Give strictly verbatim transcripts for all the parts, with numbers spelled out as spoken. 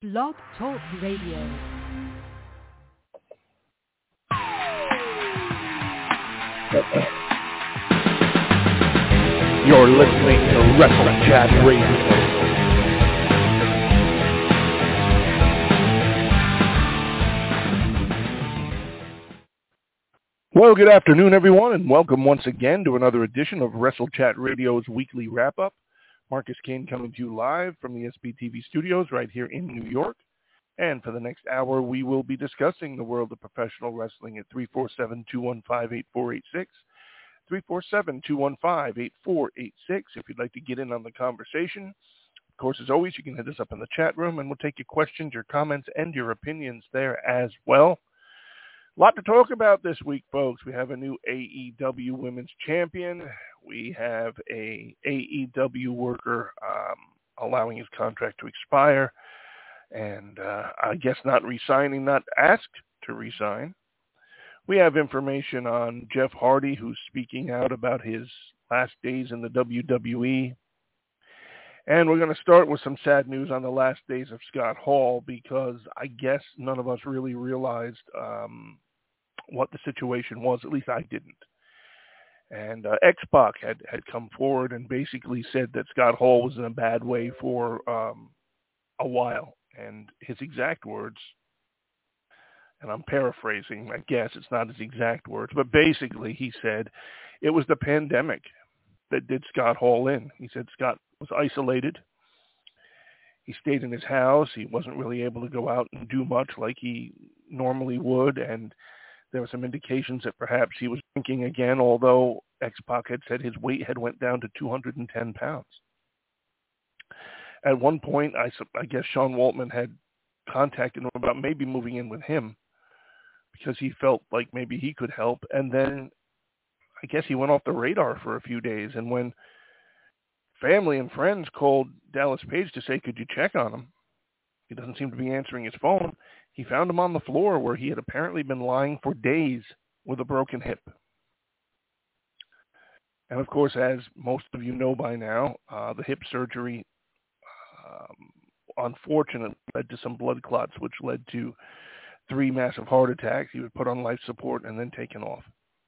Blog Talk Radio. You're listening to Wrestle Chat Radio. Well, good afternoon, everyone, and welcome once again to another edition of Wrestle Chat Radio's weekly wrap-up. Marcus Kane coming to you live from the S B T V studios right here in New York. And for the next hour, we will be discussing the world of professional wrestling at three four seven, two one five, eight four eight six. three four seven, two one five, eight four eight six if you'd like to get in on the conversation. Of course, as always, you can hit us up in the chat room, and we'll take your questions, your comments, and your opinions there as well. A lot to talk about this week, folks. We have a new A E W Women's Champion. We have a A E W worker um, allowing his contract to expire, and uh, I guess not re-signing, not asked to re-sign. We have information on Jeff Hardy, who's speaking out about his last days in the W W E. And we're going to start with some sad news on the last days of Scott Hall, because I guess none of us really realized um, what the situation was. At least I didn't. And uh, X-Pac had, had come forward and basically said that Scott Hall was in a bad way for um, a while. And his exact words, and I'm paraphrasing, I guess it's not his exact words, but basically he said it was the pandemic that did Scott Hall in. He said Scott was isolated. He stayed in his house. He wasn't really able to go out and do much like he normally would, and there were some indications that perhaps he was drinking again, although X-Pac had said his weight had went down to two hundred ten pounds. At one point, I, I guess Sean Waltman had contacted him about maybe moving in with him because he felt like maybe he could help. And then I guess he went off the radar for a few days. And when family and friends called Dallas Page to say, could you check on him? He doesn't seem to be answering his phone. He found him on the floor where he had apparently been lying for days with a broken hip. And of course, as most of you know by now, uh, the hip surgery um, unfortunately led to some blood clots, which led to three massive heart attacks. He was put on life support and then taken off.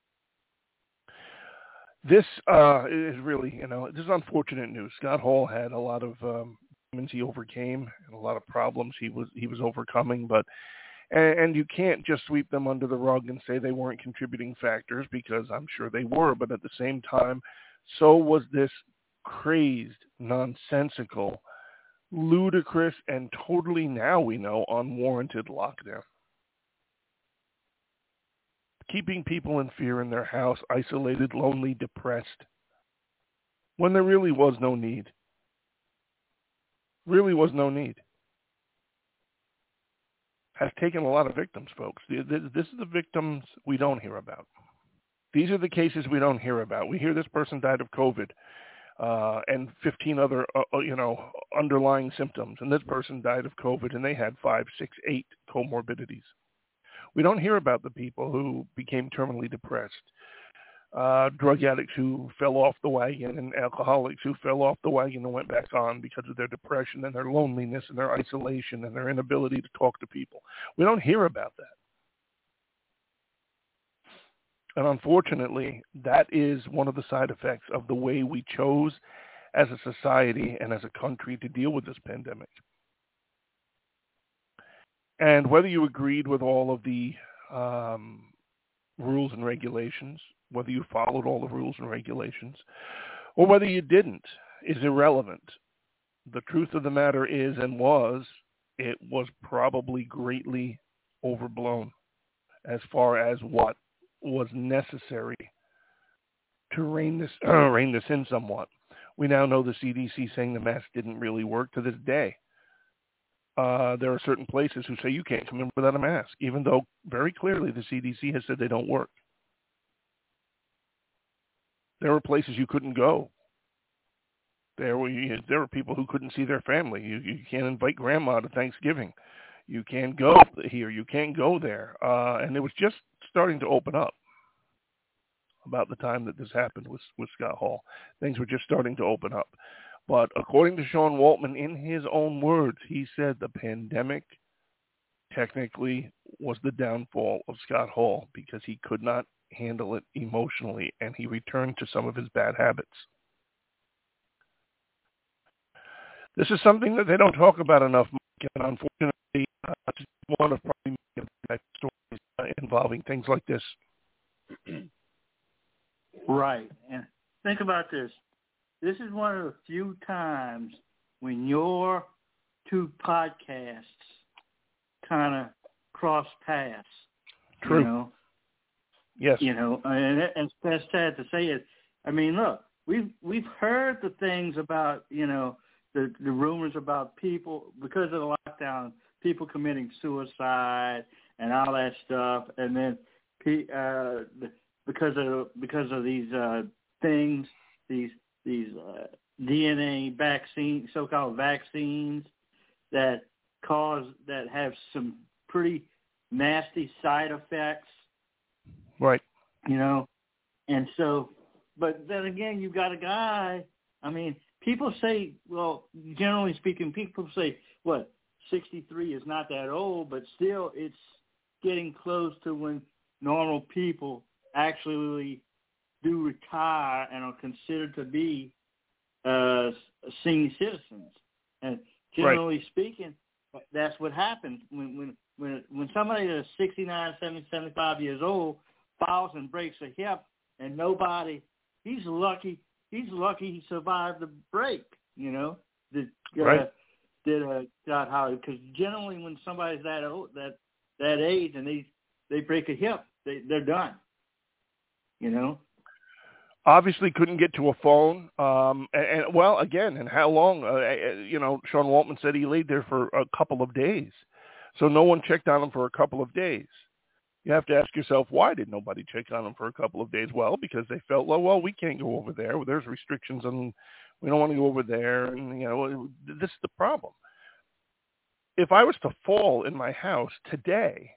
This uh, is really, you know, this is unfortunate news. Scott Hall had a lot of um, demons he overcame and a lot of problems he was he was overcoming, but and, and you can't just sweep them under the rug and say they weren't contributing factors, because I'm sure they were. But at the same time, so was this crazed, nonsensical, ludicrous, and totally, now we know, unwarranted lockdown. Keeping people in fear in their house, isolated, lonely, depressed, when there really was no need. Really was no need. Has taken a lot of victims, folks. This is the victims we don't hear about. These are the cases we don't hear about. We hear this person died of COVID uh, and fifteen other, uh, you know, underlying symptoms, and this person died of COVID and they had five, six, eight comorbidities. We don't hear about the people who became terminally depressed, uh, drug addicts who fell off the wagon, and alcoholics who fell off the wagon and went back on because of their depression and their loneliness and their isolation and their inability to talk to people. We don't hear about that. And unfortunately, that is one of the side effects of the way we chose as a society and as a country to deal with this pandemic. And whether you agreed with all of the um, rules and regulations, whether you followed all the rules and regulations, or whether you didn't, is irrelevant. The truth of the matter is and was, it was probably greatly overblown as far as what was necessary to rein this, uh, rein this in somewhat. We now know the C D C saying the mask didn't really work to this day. Uh, there are certain places who say you can't come in without a mask, even though very clearly the C D C has said they don't work. There were places you couldn't go. There were there were people who couldn't see their family. You you can't invite grandma to Thanksgiving. You can't go here. You can't go there. Uh, and it was just starting to open up about the time that this happened with with Scott Hall. Things were just starting to open up. But according to Sean Waltman, in his own words, he said the pandemic technically was the downfall of Scott Hall because he could not handle it emotionally, and he returned to some of his bad habits. This is something that they don't talk about enough, Mike, and unfortunately, uh, it's one of probably many stories uh, involving things like this. Right. And think about this. This is one of the few times when your two podcasts kind of cross paths. True. You know? Yes. You know, and it's that's sad to say it. I mean, look, we've we've heard the things about, you know, the the rumors about people because of the lockdown, people committing suicide and all that stuff, and then uh, because of because of these uh, things, these these uh, D N A vaccine, so-called vaccines that cause that have some pretty nasty side effects. Right. You know, and so, but then again, you've got a guy, I mean, people say, well, generally speaking, people say, what, sixty-three is not that old, but still it's getting close to when normal people actually do retire and are considered to be uh, senior citizens. And generally right. speaking, that's what happens when when when when somebody that's sixty-nine, seventy, seventy-five years old falls and breaks a hip, and nobody, he's lucky. He's lucky he survived the break. You know, that uh, right. did uh, got how because generally when somebody's that old, that that age, and they they break a hip, they they're done. You know. Obviously couldn't get to a phone. Um, and, and well, again, and how long? Uh, you know, Sean Waltman said he laid there for a couple of days, so no one checked on him for a couple of days. You have to ask yourself, why did nobody check on him for a couple of days? Well, because they felt, well, well, we can't go over there. There's restrictions, and we don't want to go over there. And you know, this is the problem. If I was to fall in my house today,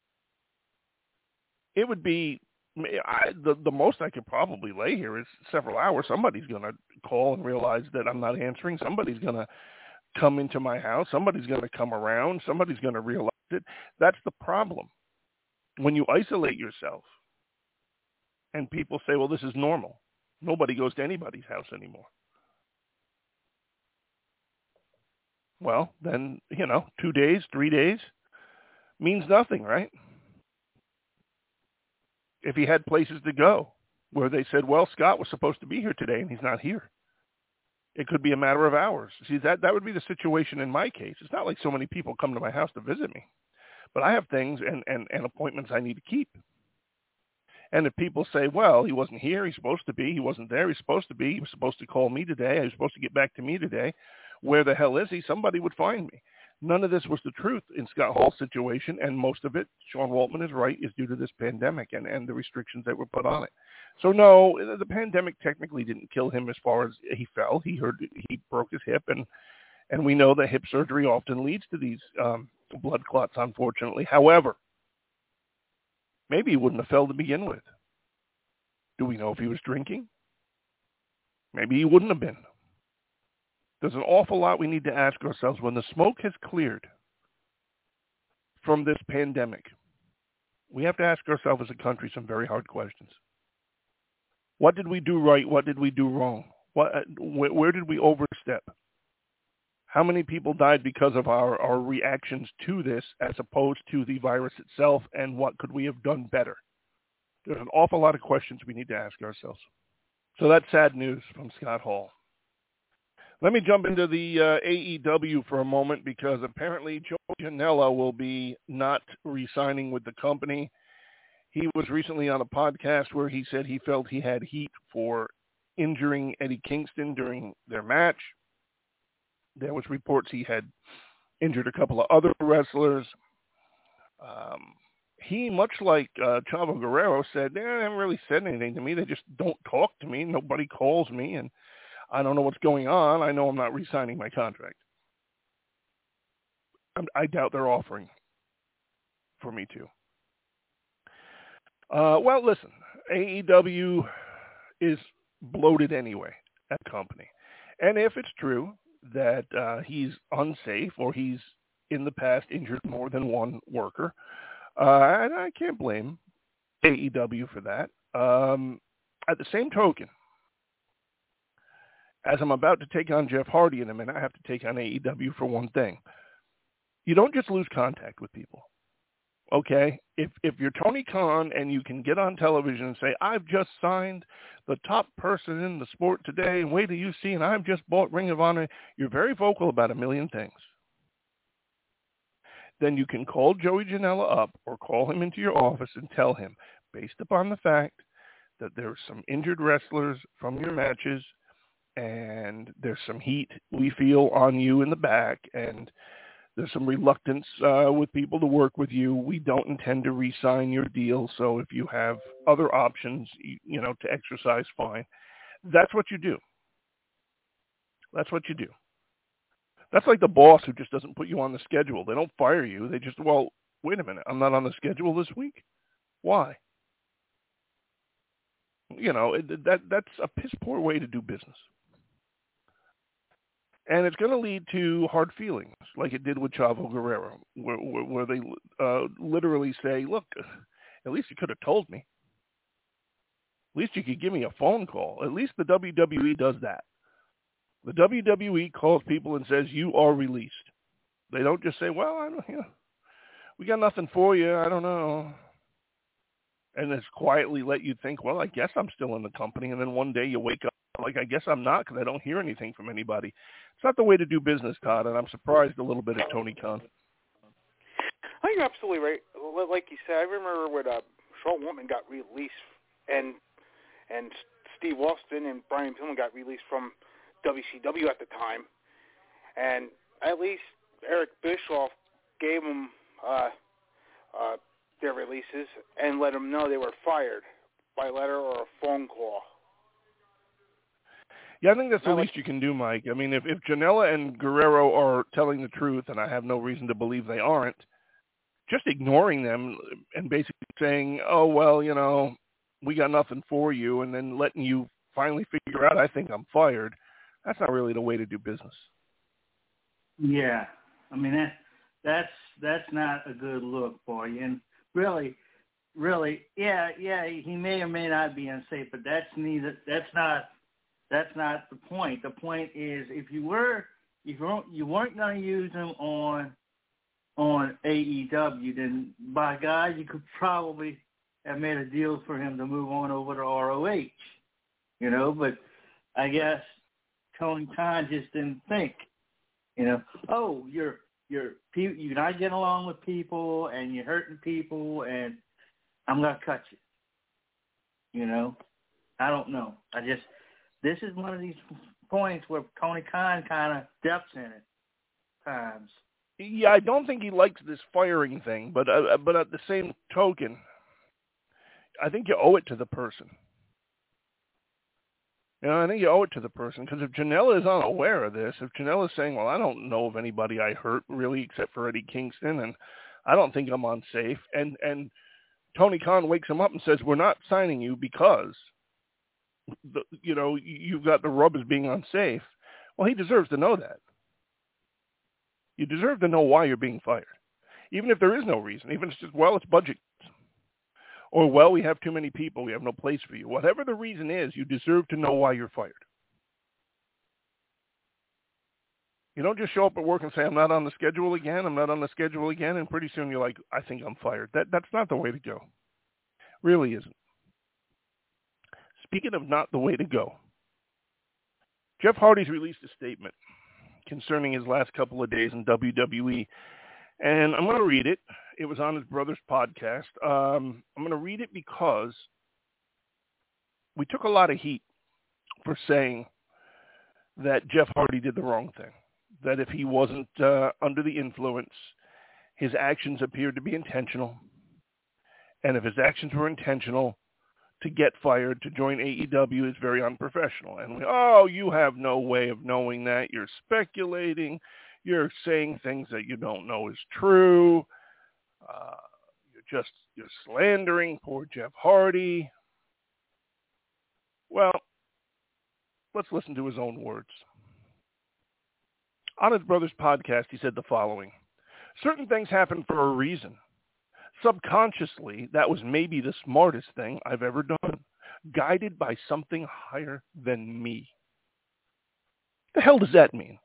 it would be. I, the, the most I could probably lay here is several hours. Somebody's going to call and realize that I'm not answering. Somebody's going to come into my house. Somebody's going to come around. Somebody's going to realize it. That's the problem. When you isolate yourself and people say, well, this is normal, nobody goes to anybody's house anymore. Well, then, you know, two days, three days means nothing, right? If he had places to go where they said, well, Scott was supposed to be here today and he's not here. It could be a matter of hours. See, that, that would be the situation in my case. It's not like so many people come to my house to visit me, but I have things and, and, and appointments I need to keep. And if people say, well, he wasn't here, he's supposed to be, he wasn't there, he's supposed to be, he was supposed to call me today, he was supposed to get back to me today, where the hell is he? Somebody would find me. None of this was the truth in Scott Hall's situation, and most of it, Sean Waltman is right, is due to this pandemic and, and the restrictions that were put on it. So no, the pandemic technically didn't kill him as far as he fell. He heard he broke his hip, and and we know that hip surgery often leads to these um, blood clots, unfortunately. However, maybe he wouldn't have fell to begin with. Do we know if he was drinking? Maybe he wouldn't have been. There's an awful lot we need to ask ourselves when the smoke has cleared from this pandemic. We have to ask ourselves as a country some very hard questions. What did we do right? What did we do wrong? What, where, where did we overstep? How many people died because of our, our reactions to this as opposed to the virus itself, and what could we have done better? There's an awful lot of questions we need to ask ourselves. So that's sad news from Scott Hall. Let me jump into the uh, A E W for a moment, because apparently Joe Janela will be not re-signing with the company. He was recently on a podcast where he said he felt he had heat for injuring Eddie Kingston during their match. There was reports he had injured a couple of other wrestlers. Um, he, much like uh, Chavo Guerrero, said, they haven't really said anything to me. They just don't talk to me. Nobody calls me, and I don't know what's going on. I know I'm not re-signing my contract. I, I doubt they're offering for me to. Uh, well, listen, A E W is bloated anyway, that company. And if it's true that uh, he's unsafe or he's in the past injured more than one worker, uh, and I can't blame A E W for that. Um, at the same token, as I'm about to take on Jeff Hardy in a minute, I have to take on A E W for one thing. You don't just lose contact with people. Okay, if if you're Tony Khan and you can get on television and say, I've just signed the top person in the sport today, and wait till you see, and I've just bought Ring of Honor, you're very vocal about a million things. Then you can call Joey Janela up or call him into your office and tell him, based upon the fact that there's some injured wrestlers from your matches and there's some heat we feel on you in the back, and there's some reluctance uh, with people to work with you. We don't intend to re-sign your deal, so if you have other options, you, you know, to exercise, fine. That's what you do. That's what you do. That's like the boss who just doesn't put you on the schedule. They don't fire you. They just, well, wait a minute, I'm not on the schedule this week? Why? You know, it, that that's a piss-poor way to do business. And it's going to lead to hard feelings, like it did with Chavo Guerrero, where, where, where they uh, literally say, look, at least you could have told me. At least you could give me a phone call. At least the W W E does that. The W W E calls people and says, you are released. They don't just say, well, I don't, you know, we got nothing for you. I don't know. And just quietly let you think, well, I guess I'm still in the company. And then one day you wake up like, I guess I'm not, because I don't hear anything from anybody. It's not the way to do business, Todd, and I'm surprised a little bit at Tony Khan. I think you're absolutely right. Like you said, I remember when uh, Shawn Woman got released, and and Steve Austin and Brian Pillman got released from W C W at the time, and at least Eric Bischoff gave them uh, uh, their releases and let them know they were fired by letter or a phone call. Yeah, I think that's the least you can do, Mike. I mean, if, if Janela and Guerrero are telling the truth, and I have no reason to believe they aren't, just ignoring them and basically saying, oh, well, you know, we got nothing for you, and then letting you finally figure out, I think I'm fired, that's not really the way to do business. Yeah. I mean, that, that's that's not a good look for you. And really, really, yeah, yeah, he may or may not be unsafe, but that's neither, that's not, That's not the point. The point is, if you were, if you weren't, you weren't going to use him on on A E W, then by God, you could probably have made a deal for him to move on over to R O H. You know, but I guess Tony Khan just didn't think. You know, oh, you're you're you're not getting along with people, and you're hurting people, and I'm gonna cut you. You know, I don't know. I just. This is one of these points where Tony Khan kind of steps in it times. Yeah, I don't think he likes this firing thing, but uh, but at the same token, I think you owe it to the person. You know, I think you owe it to the person, because if Janela is unaware of this, if Janela is saying, well, I don't know of anybody I hurt really except for Eddie Kingston, and I don't think I'm unsafe, and, and Tony Khan wakes him up and says, we're not signing you because... The, you know, you've got the rub as being unsafe. Well, he deserves to know that. You deserve to know why you're being fired. Even if there is no reason. Even if it's just, well, it's budget. Or, well, we have too many people. We have no place for you. Whatever the reason is, you deserve to know why you're fired. You don't just show up at work and say, I'm not on the schedule again. I'm not on the schedule again. And pretty soon you're like, I think I'm fired. That That's not the way to go. Really isn't. Speaking of not the way to go, Jeff Hardy's released a statement concerning his last couple of days in W W E, and I'm going to read it. It was on his brother's podcast. Um, I'm going to read it because we took a lot of heat for saying that Jeff Hardy did the wrong thing, that if he wasn't uh, under the influence, his actions appeared to be intentional, and if his actions were intentional, to get fired to join A E W is very unprofessional. And we, oh, you have no way of knowing that. You're speculating. You're saying things that you don't know is true. Uh, you're just, you're slandering poor Jeff Hardy. Well, let's listen to his own words. On his brother's podcast, he said the following: certain things happen for a reason. Subconsciously, that was maybe the smartest thing I've ever done, guided by something higher than me. The hell does that mean?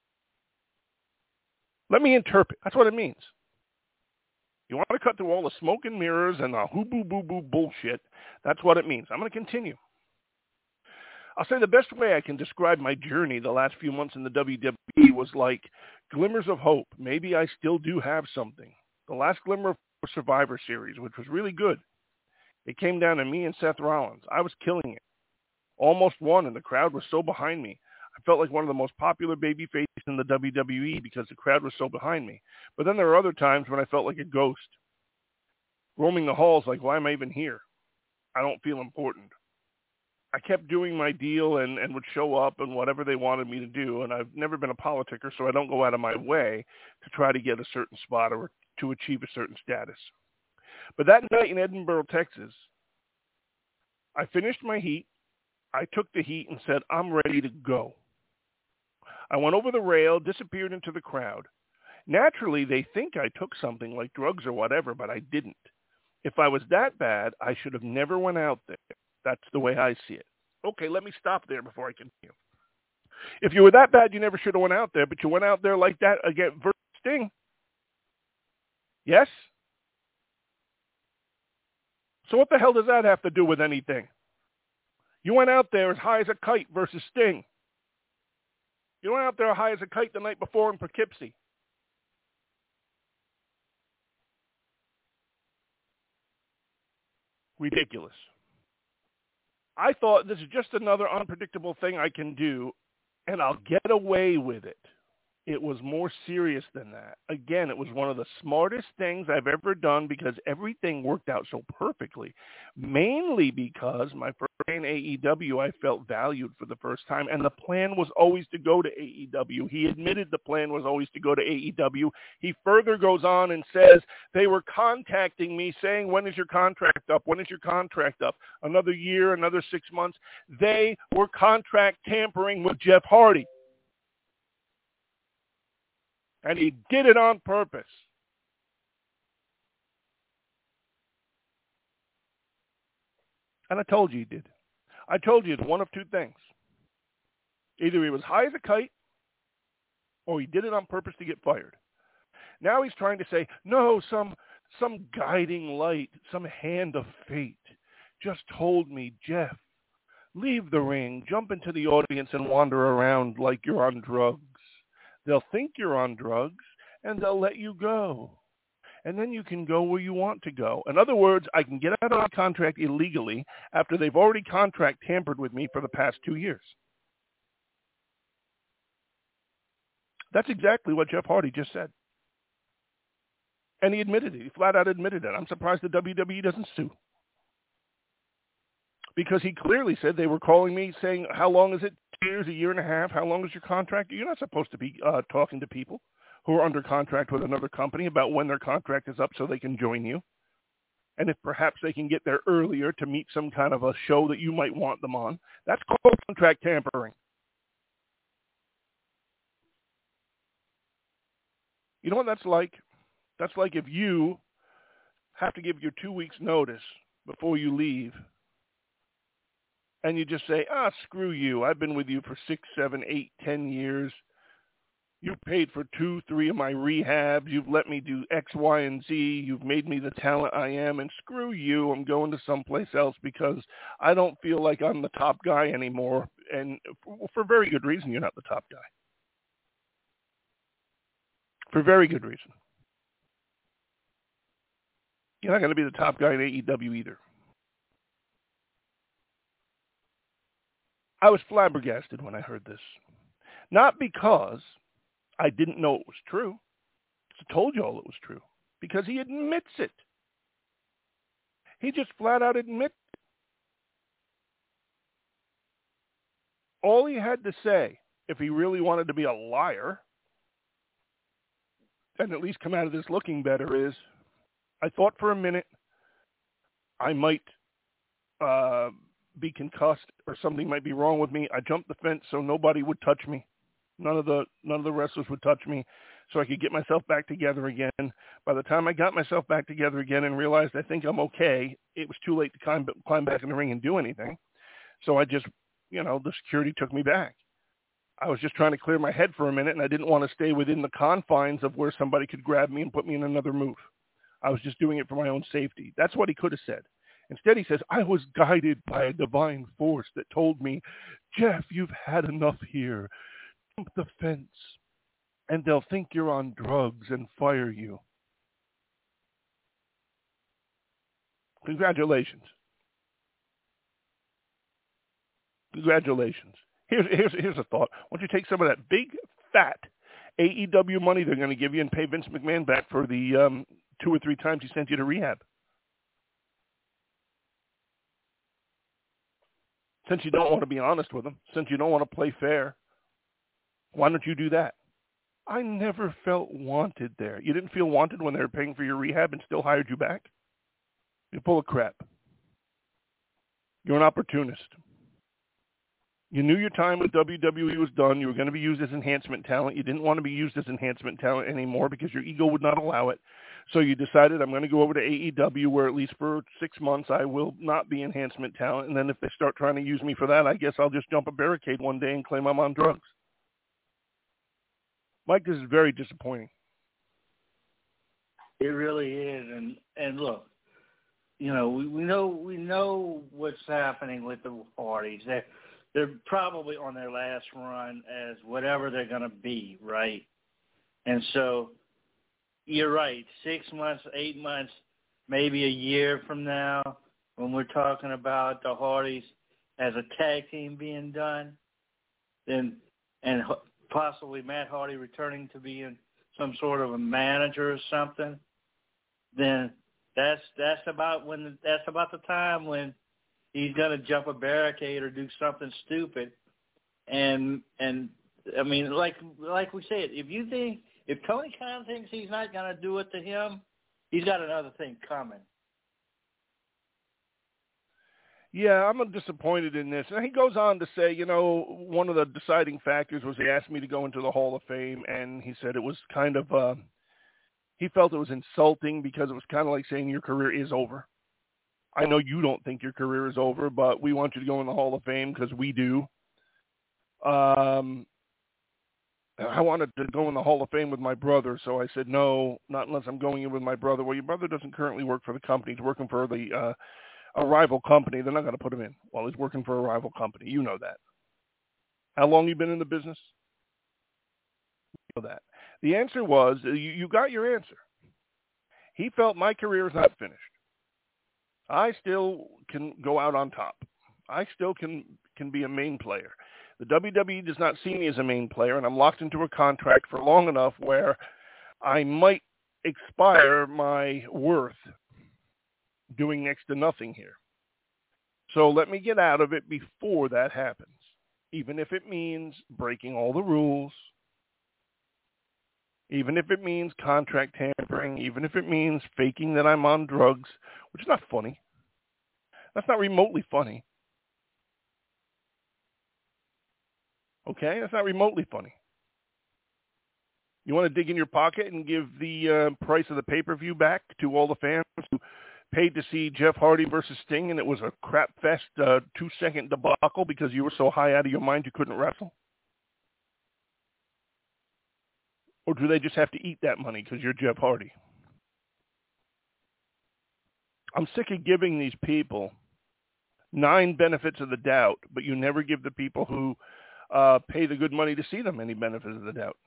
Let me interpret. That's what it means. You want to cut through all the smoke and mirrors and the hoo-boo-boo-boo bullshit, that's what it means. I'm going to continue. I'll say the best way I can describe my journey the last few months in the W W E was like glimmers of hope. Maybe I still do have something. The last glimmer of Survivor Series, which was really good. It came down to me and Seth Rollins. I was killing it. Almost won, and the crowd was so behind me. I felt like one of the most popular baby faces in the W W E because the crowd was so behind me. But then there were other times when I felt like a ghost, roaming the halls like, why am I even here? I don't feel important. I kept doing my deal and, and would show up and whatever they wanted me to do, and I've never been a politicker, so I don't go out of my way to try to get a certain spot or to achieve a certain status. But that night in Edinburgh, Texas, I finished my heat. I took the heat and said, I'm ready to go. I went over the rail, disappeared into the crowd. Naturally, they think I took something like drugs or whatever, but I didn't. If I was that bad, I should have never went out there. That's the way I see it. Okay, let me stop there before I continue. If you were that bad, you never should have went out there, but you went out there like that again versus Sting. Yes? So what the hell does that have to do with anything? You went out there as high as a kite versus Sting. You went out there high as a kite the night before in Poughkeepsie. Ridiculous. I thought this is just another unpredictable thing I can do, and I'll get away with it. It was more serious than that. Again, it was one of the smartest things I've ever done because everything worked out so perfectly. Mainly because my first day in A E W, I felt valued for the first time, and the plan was always to go to A E W. He admitted the plan was always to go to A E W. He further goes on and says, they were contacting me saying, when is your contract up? When is your contract up? Another year, another six months. They were contract tampering with Jeff Hardy. And he did it on purpose. And I told you he did. I told you it's one of two things. Either he was high as a kite, or he did it on purpose to get fired. Now he's trying to say, no, some some guiding light, some hand of fate just told me, Jeff, leave the ring, jump into the audience and wander around like you're on drugs. They'll think you're on drugs, and they'll let you go. And then you can go where you want to go. In other words, I can get out of my contract illegally after they've already contract tampered with me for the past two years. That's exactly what Jeff Hardy just said. And he admitted it. He flat out admitted it. I'm surprised the W W E doesn't sue. Because he clearly said they were calling me saying, how long is it? Two years, a year and a half? How long is your contract? You're not supposed to be uh, talking to people who are under contract with another company about when their contract is up so they can join you. And if perhaps they can get there earlier to meet some kind of a show that you might want them on. That's called contract tampering. You know what that's like? That's like if you have to give your two weeks notice before you leave. And you just say, ah, screw you. I've been with you for six, seven, eight, ten years. You've paid for two, three of my rehabs. You've let me do X, Y, and Z. You've made me the talent I am. And screw you. I'm going to someplace else because I don't feel like I'm the top guy anymore. And for, for very good reason, you're not the top guy. For very good reason. You're not going to be the top guy in A E W either. I was flabbergasted when I heard this. Not because I didn't know it was true. I told you all it was true. Because he admits it. He just flat out admits it. All he had to say, if he really wanted to be a liar, and at least come out of this looking better, is, I thought for a minute I might uh, be concussed or something might be wrong with me. I jumped the fence so nobody would touch me. None of the none of the wrestlers would touch me, so I could get myself back together again. By the time I got myself back together again and realized I think I'm okay, it was too late to climb climb back in the ring and do anything. So I just, you know, the security took me back. I was just trying to clear my head for a minute, and I didn't want to stay within the confines of where somebody could grab me and put me in another move. I was just doing it for my own safety. That's what he could have said. Instead, he says, I was guided by a divine force that told me, Jeff, you've had enough here. Jump the fence, and they'll think you're on drugs and fire you. Congratulations. Congratulations. Here's, here's, here's a thought. Why don't you take some of that big, fat A E W money they're going to give you and pay Vince McMahon back for the um, two or three times he sent you to rehab? Since you don't want to be honest with him, since you don't want to play fair, why don't you do that? I never felt wanted there. You didn't feel wanted when they were paying for your rehab and still hired you back? You're full of crap. You're an opportunist. You knew your time with W W E was done. You were going to be used as enhancement talent. You didn't want to be used as enhancement talent anymore because your ego would not allow it. So you decided, I'm going to go over to A E W where at least for six months I will not be enhancement talent. And then if they start trying to use me for that, I guess I'll just jump a barricade one day and claim I'm on drugs. Mike, this is very disappointing. It really is. And, and look, you know, we, we know we know what's happening with the Hardys. They're, they're probably on their last run as whatever they're going to be, right? And so you're right. Six months, eight months, maybe a year from now, when we're talking about the Hardys as a tag team being done, then and possibly Matt Hardy returning to being some sort of a manager or something, then that's that's about when that's about the time when he's gonna jump a barricade or do something stupid. And and I mean, like like we said, if you think if Tony Khan thinks he's not gonna do it to him, he's got another thing coming. Yeah, I'm disappointed in this. And he goes on to say, you know, one of the deciding factors was he asked me to go into the Hall of Fame, and he said it was kind of, uh, he felt it was insulting because it was kind of like saying your career is over. I know you don't think your career is over, but we want you to go in the Hall of Fame because we do. Um, I wanted to go in the Hall of Fame with my brother, so I said, no, not unless I'm going in with my brother. Well, your brother doesn't currently work for the company. He's working for the uh, a rival company. They're not going to put him in while he's working for a rival company. You know that. How long you been in the business? You know that. The answer was, you, you got your answer. He felt my career is not finished. I still can go out on top. I still can, can be a main player. The W W E does not see me as a main player, and I'm locked into a contract for long enough where I might expire my worth doing next to nothing here. So let me get out of it before that happens, even if it means breaking all the rules, even if it means contract tampering, even if it means faking that I'm on drugs, which is not funny. That's not remotely funny. Okay? That's not remotely funny. You want to dig in your pocket and give the uh, price of the pay-per-view back to all the fans who paid to see Jeff Hardy versus Sting, and it was a crap fest uh, two-second debacle because you were so high out of your mind you couldn't wrestle? Or do they just have to eat that money because you're Jeff Hardy? I'm sick of giving these people nine benefits of the doubt, but you never give the people who uh, pay the good money to see them any benefits of the doubt.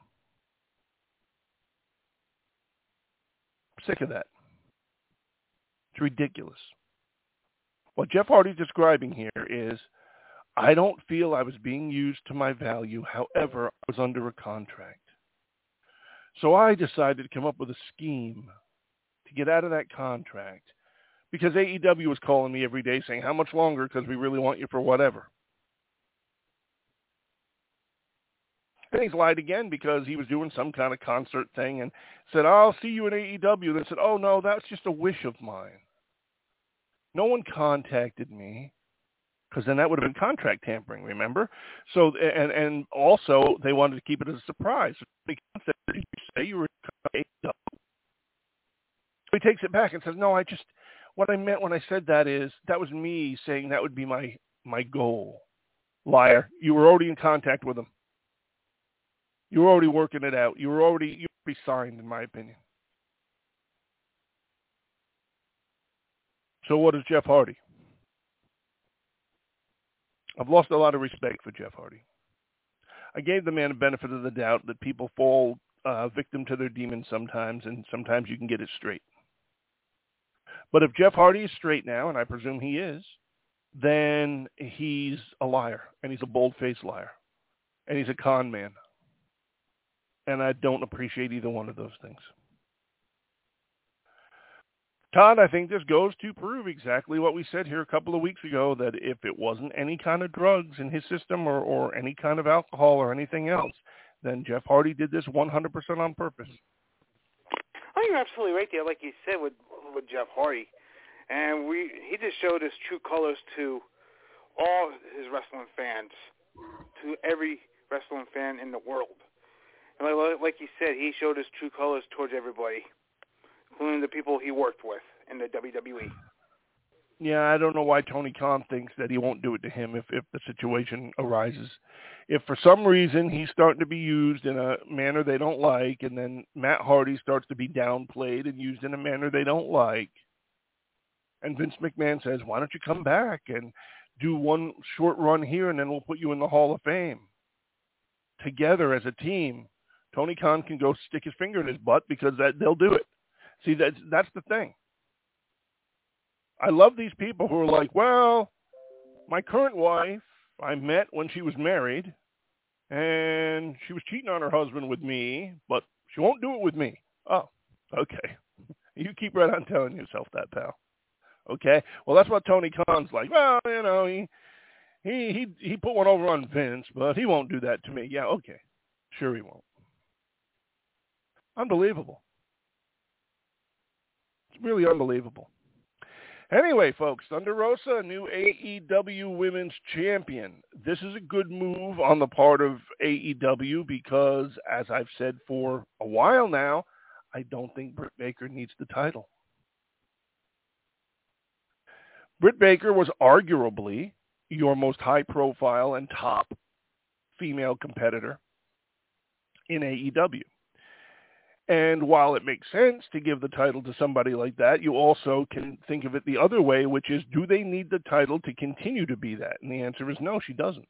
I'm sick of that. It's ridiculous. What Jeff Hardy's describing here is, I don't feel I was being used to my value. However, I was under a contract. So I decided to come up with a scheme to get out of that contract because A E W was calling me every day saying, how much longer? Because we really want you for whatever. And he's lied again because he was doing some kind of concert thing and said, I'll see you in A E W. Then said, oh, no, that's just a wish of mine. No one contacted me. because then that would have been contract tampering, remember? So, and and also they wanted to keep it as a surprise. So you say you were A E W. So he takes it back and says, no, I just, what I meant when I said that is, that was me saying that would be my, my goal. Liar. You were already in contact with him. You were already working it out. You were already, you were already signed, in my opinion. So what is Jeff Hardy? I've lost a lot of respect for Jeff Hardy. I gave the man a benefit of the doubt that people fall uh, victim to their demons sometimes, and sometimes you can get it straight. But if Jeff Hardy is straight now, and I presume he is, then he's a liar, and he's a bold-faced liar, and he's a con man. And I don't appreciate either one of those things. Todd, I think this goes to prove exactly what we said here a couple of weeks ago, that if it wasn't any kind of drugs in his system or, or any kind of alcohol or anything else, then Jeff Hardy did this one hundred percent on purpose. Oh, you're absolutely right there, like you said, with with Jeff Hardy. And we he just showed his true colors to all his wrestling fans, to every wrestling fan in the world. And like, like you said, he showed his true colors towards everybody, including the people he worked with in the W W E. Yeah, I don't know why Tony Khan thinks that he won't do it to him if, if the situation arises. If for some reason he's starting to be used in a manner they don't like, and then Matt Hardy starts to be downplayed and used in a manner they don't like, and Vince McMahon says, why don't you come back and do one short run here and then we'll put you in the Hall of Fame. Together as a team, Tony Khan can go stick his finger in his butt because that they'll do it. See, that's, that's the thing. I love these people who are like, well, my current wife I met when she was married, and she was cheating on her husband with me, but she won't do it with me. Oh, okay. You keep right on telling yourself that, pal. Okay? Well, that's what Tony Khan's like. Well, you know, he he he he put one over on Vince, but he won't do that to me. Yeah, okay. Sure he won't. Unbelievable. It's really unbelievable. Anyway, folks, Thunder Rosa, new A E W Women's Champion. This is a good move on the part of A E W because, as I've said for a while now, I don't think Britt Baker needs the title. Britt Baker was arguably your most high-profile and top female competitor in A E W. And while it makes sense to give the title to somebody like that, you also can think of it the other way, which is, do they need the title to continue to be that? And the answer is no, she doesn't.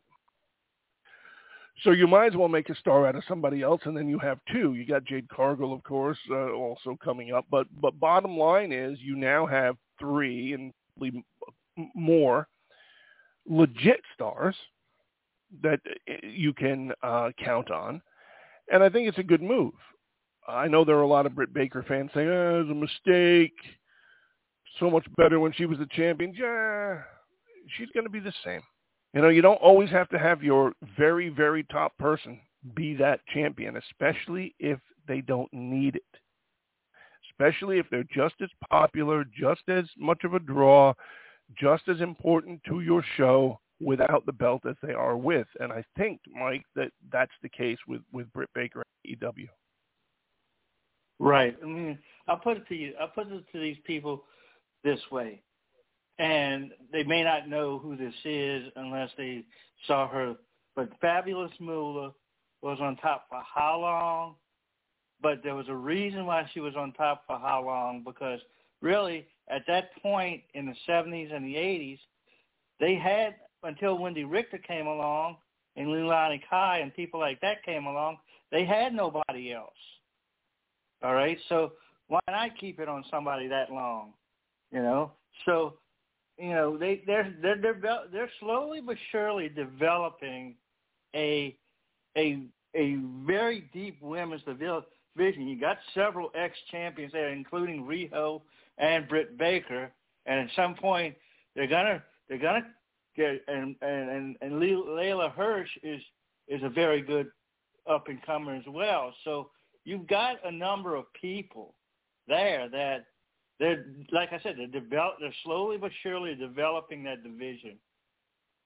So you might as well make a star out of somebody else, and then you have two. You got Jade Cargill, of course, uh, also coming up. But but bottom line is you now have three and more legit stars that you can uh, count on. And I think it's a good move. I know there are a lot of Britt Baker fans saying, oh, it was a mistake. So much better when she was the champion. Yeah, she's going to be the same. You know, you don't always have to have your very, very top person be that champion, especially if they don't need it. Especially if they're just as popular, just as much of a draw, just as important to your show without the belt as they are with. And I think, Mike, that that's the case with, with Britt Baker at A E W. Right. I mean, I'll put it to you. I'll put it to these people this way, and they may not know who this is unless they saw her. But Fabulous Moolah was on top for how long? But there was a reason why she was on top for how long, because really at that point in the seventies and the eighties, they had, until Wendy Richter came along and Leilani Kai and people like that came along, they had nobody else. All right, so why not keep it on somebody that long? You know, so you know they they're they're they're, they're slowly but surely developing a a a very deep women's division. You got several ex-champions there, including Riho and Britt Baker, and at some point they're gonna they're gonna get and and and Layla Hirsch is is a very good up and comer as well. So you've got a number of people there that they're, like I said, they're develop, they're slowly but surely developing that division.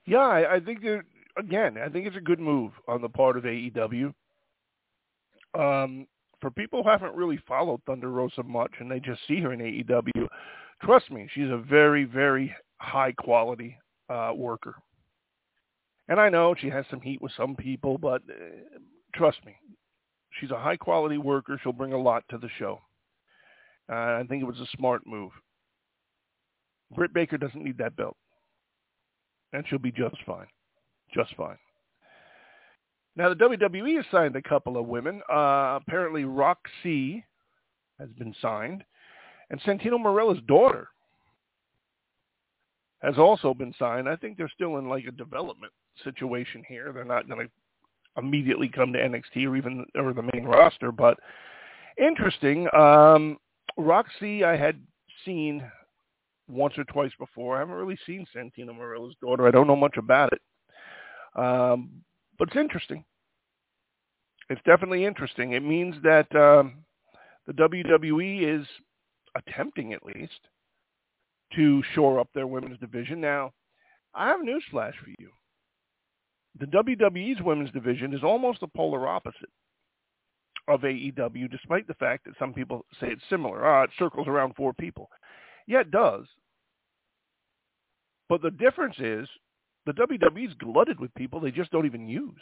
Yeah, I, I think that, again, I think it's a good move on the part of A E W. Um, for people who haven't really followed Thunder Rosa much and they just see her in A E W, trust me, she's a very, very high-quality uh, worker. And I know she has some heat with some people, but uh, trust me, she's a high-quality worker. She'll bring a lot to the show. Uh, I think it was a smart move. Britt Baker doesn't need that belt. And she'll be just fine. Just fine. Now, the W W E has signed a couple of women. Uh, apparently, Roxy has been signed. And Santino Marella's daughter has also been signed. I think they're still in like a development situation here. They're not going to immediately come to N X T or even or the main roster. But interesting. Um, Roxy I had seen once or twice before. I haven't really seen Santino Marella's daughter. I don't know much about it. Um, but it's interesting. It's definitely interesting. It means that um, the W W E is attempting, at least, to shore up their women's division. Now, I have a newsflash for you. The W W E's women's division is almost the polar opposite of A E W, despite the fact that some people say it's similar. Ah, it circles around four people. Yeah, it does. But the difference is the W W E's glutted with people they just don't even use.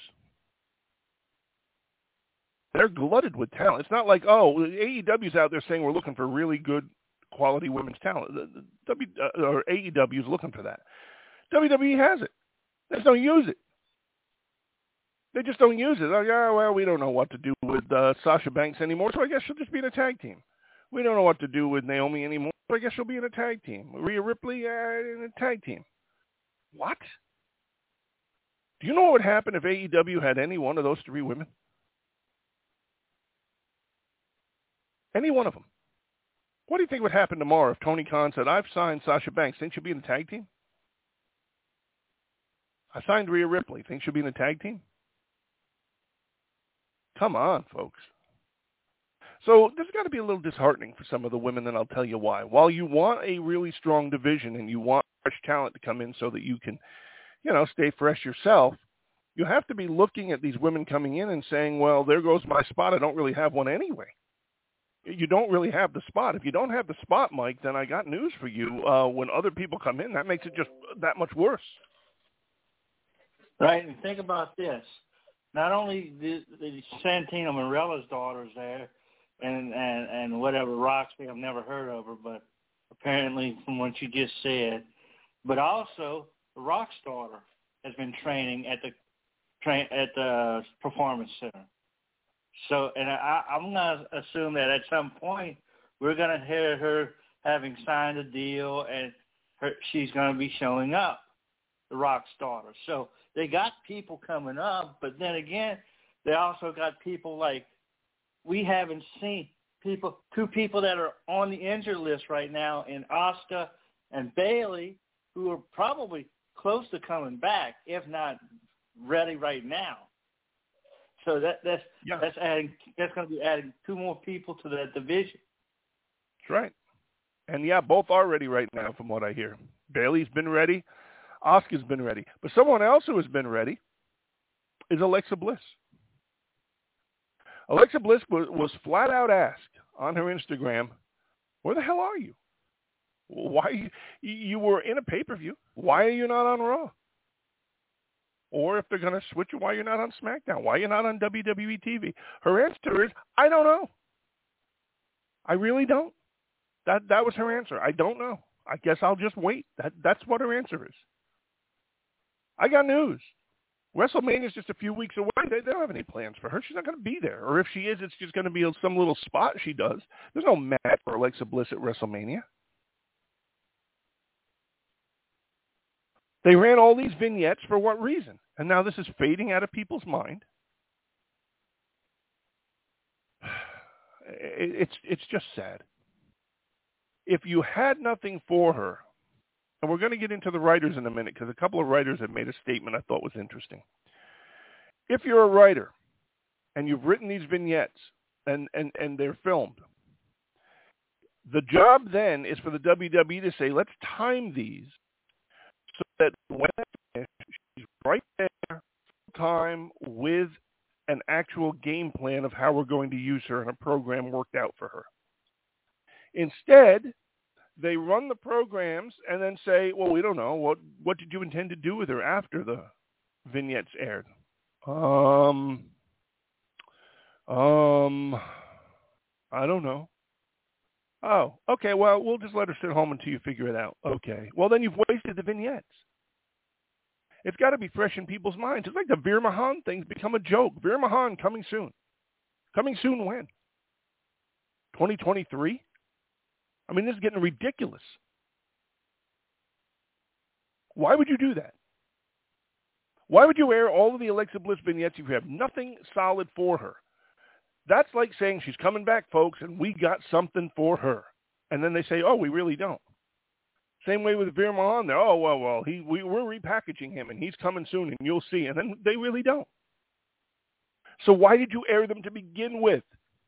They're glutted with talent. It's not like, oh, A E W's out there saying we're looking for really good quality women's talent. The, the W uh, or A E W is looking for that. W W E has it. They just don't use it. They just don't use it. Oh, yeah, well, we don't know what to do with uh, Sasha Banks anymore, so I guess she'll just be in a tag team. We don't know what to do with Naomi anymore, so I guess she'll be in a tag team. Rhea Ripley uh, in a tag team. What? Do you know what would happen if A E W had any one of those three women? Any one of them. What do you think would happen tomorrow if Tony Khan said, I've signed Sasha Banks. Think she'll be in a tag team? I signed Rhea Ripley. Think she'll be in a tag team? Come on, folks. So there's got to be a little disheartening for some of the women, and I'll tell you why. While you want a really strong division and you want fresh talent to come in so that you can, you know, stay fresh yourself, you have to be looking at these women coming in and saying, well, there goes my spot. I don't really have one anyway. You don't really have the spot. If you don't have the spot, Mike, then I got news for you. Uh, when other people come in, that makes it just that much worse. Right, and think about this. Not only the, the Santino Marella's daughter's there, and, and, and whatever, Roxy, I've never heard of her, but apparently from what you just said, but also the Rock's daughter has been training at the train at the Performance Center. So, and I, I'm going to assume that at some point we're going to hear her having signed a deal, and her, she's going to be showing up, the Rock's daughter. So they got people coming up, but then again, they also got people like we haven't seen people, two people that are on the injured list right now in Asuka and Bayley, who are probably close to coming back, if not ready right now. So that that's yeah. that's adding that's going to be adding two more people to that division. That's right. And yeah, both are ready right now, from what I hear. Bayley's been ready, Asuka's been ready, but someone else who has been ready is Alexa Bliss. Alexa Bliss was, was flat out asked on her Instagram, "Where the hell are you? Why you, you were in a pay-per-view? Why are you not on Raw? Or if they're going to switch you, why you're not on SmackDown? Why you're not on W W E T V?" Her answer is, I don't know. I really don't. That that was her answer. I don't know. I guess I'll just wait. That That's what her answer is. I got news. WrestleMania is just a few weeks away. They, they don't have any plans for her. She's not going to be there. Or if she is, it's just going to be some little spot she does. There's no match for Alexa Bliss at WrestleMania. They ran all these vignettes for what reason? And now this is fading out of people's mind. It's it's just sad. If you had nothing for her, and we're going to get into the writers in a minute because a couple of writers have made a statement I thought was interesting. If you're a writer and you've written these vignettes and, and, and they're filmed, the job then is for the W W E to say, let's time these so that when right there, full time, with an actual game plan of how we're going to use her and a program worked out for her. Instead, they run the programs and then say, well, we don't know. What what did you intend to do with her after the vignettes aired? Um, um, I don't know. Oh, okay, well, we'll just let her sit home until you figure it out. Okay. Well, then you've wasted the vignettes. It's got to be fresh in people's minds. It's like the Veer Mahaan thing's become a joke. Veer Mahaan coming soon. Coming soon when? twenty twenty-three? I mean, this is getting ridiculous. Why would you do that? Why would you air all of the Alexa Bliss vignettes if you have nothing solid for her? That's like saying she's coming back, folks, and we got something for her. And then they say, oh, we really don't. Same way with Veer Mahaan there. Oh, well, well, he, we, we're repackaging him, and he's coming soon, and you'll see. And then they really don't. So why did you air them to begin with?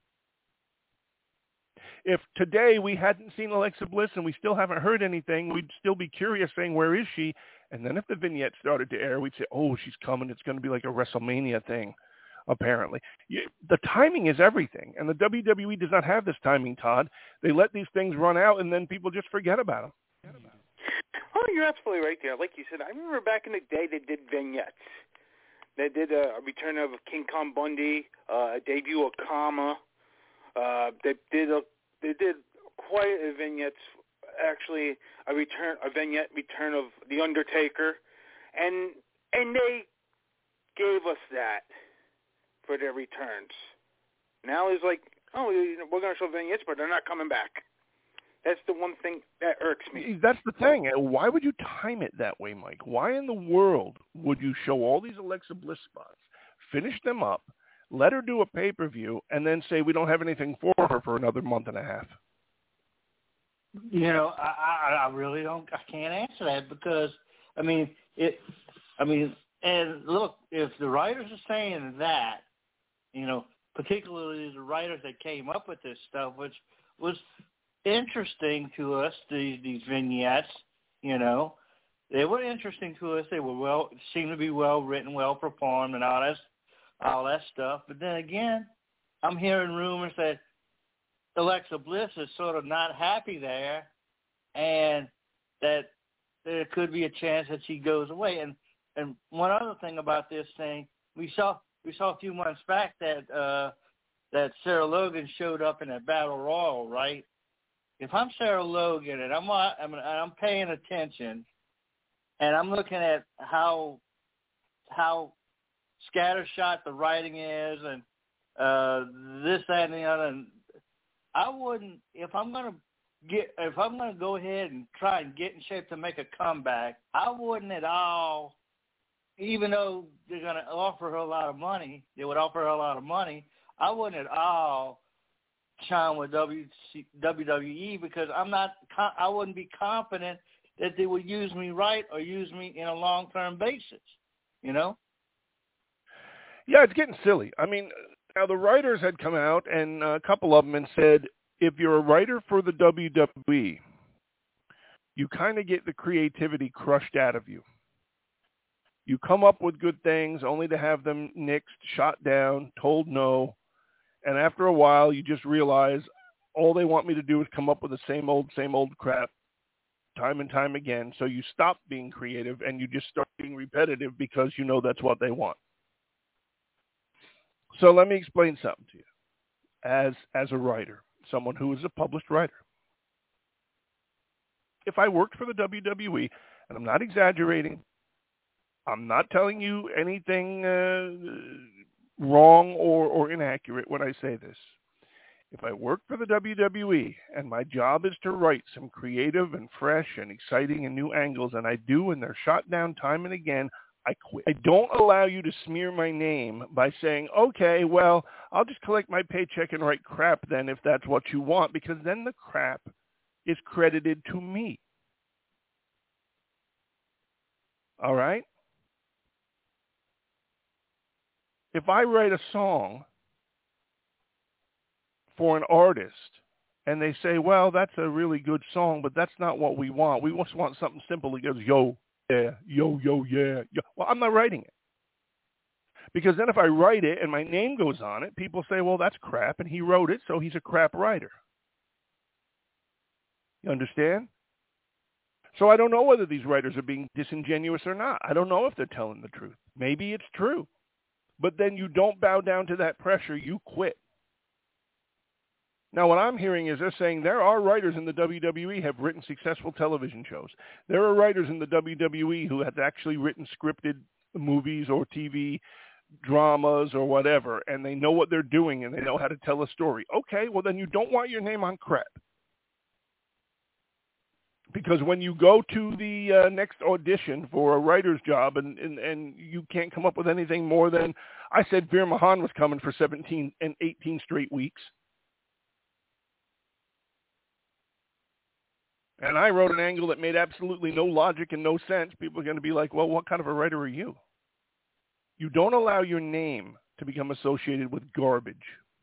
If today we hadn't seen Alexa Bliss and we still haven't heard anything, we'd still be curious saying, where is she? And then if the vignette started to air, we'd say, oh, she's coming. It's going to be like a WrestleMania thing, apparently. You, the timing is everything. And the W W E does not have this timing, Todd. They let these things run out, and then people just forget about them. Forget about them. Oh, you're absolutely right there. Like you said, I remember back in the day they did vignettes. They did a, a return of King Kong Bundy, uh, a debut of Kama. Uh, they did a They did quite a vignettes, actually a return, a vignette return of The Undertaker, and and they gave us that for their returns. Now it's like, oh, we're going to show vignettes, but they're not coming back. That's the one thing that irks me. That's the thing. Why would you time it that way, Mike? Why in the world would you show all these Alexa Bliss spots, finish them up, let her do a pay-per-view, and then say we don't have anything for her for another month and a half? You know, I, I, I really don't. I can't answer that because, I mean, it. I mean, and look, if the writers are saying that, you know, particularly the writers that came up with this stuff, which was interesting to us, these these vignettes, you know, they were interesting to us. They were well, seemed to be well written, well performed, and all that. all that stuff. But then again, I'm hearing rumors that Alexa Bliss is sort of not happy there and that there could be a chance that she goes away. And and one other thing about this thing, we saw we saw a few months back that uh, that Sarah Logan showed up in a Battle Royal, right? If I'm Sarah Logan and I'm I'm, I'm paying attention and I'm looking at how how scattershot the writing is and uh, this, that, and the other. And I wouldn't, if I'm going to get, if I'm going to go ahead and try and get in shape to make a comeback, I wouldn't at all, even though they're going to offer her a lot of money, they would offer her a lot of money, I wouldn't at all shine with W W E because I'm not, I wouldn't be confident that they would use me right or use me in a long-term basis, you know? Yeah, it's getting silly. I mean, now the writers had come out, and a couple of them, and said, if you're a writer for the W W E, you kind of get the creativity crushed out of you. You come up with good things only to have them nixed, shot down, told no, and after a while you just realize all they want me to do is come up with the same old, same old crap time and time again. So you stop being creative and you just start being repetitive because you know that's what they want. So let me explain something to you as as a writer, someone who is a published writer. If I worked for the W W E, and I'm not exaggerating, I'm not telling you anything uh, wrong or, or inaccurate when I say this. If I worked for the W W E and my job is to write some creative and fresh and exciting and new angles, and I do, and they're shot down time and again, I quit. I don't allow you to smear my name by saying, okay, well, I'll just collect my paycheck and write crap then if that's what you want, because then the crap is credited to me. All right? If I write a song for an artist and they say, well, that's a really good song, but that's not what we want. We just want something simple that goes, yo, yeah, yo, yo, yeah, yo. Well, I'm not writing it. Because then if I write it and my name goes on it, people say, well, that's crap, and he wrote it, so he's a crap writer. You understand? So I don't know whether these writers are being disingenuous or not. I don't know if they're telling the truth. Maybe it's true. But then you don't bow down to that pressure. You quit. Now, what I'm hearing is they're saying there are writers in the W W E have written successful television shows. There are writers in the W W E who have actually written scripted movies or T V dramas or whatever, and they know what they're doing and they know how to tell a story. Okay, well, then you don't want your name on crap. Because when you go to the uh, next audition for a writer's job and, and, and you can't come up with anything more than, I said Veer Mahaan was coming for seventeen and eighteen straight weeks. And I wrote an angle that made absolutely no logic and no sense. People are going to be like, well, what kind of a writer are you? You don't allow your name to become associated with garbage.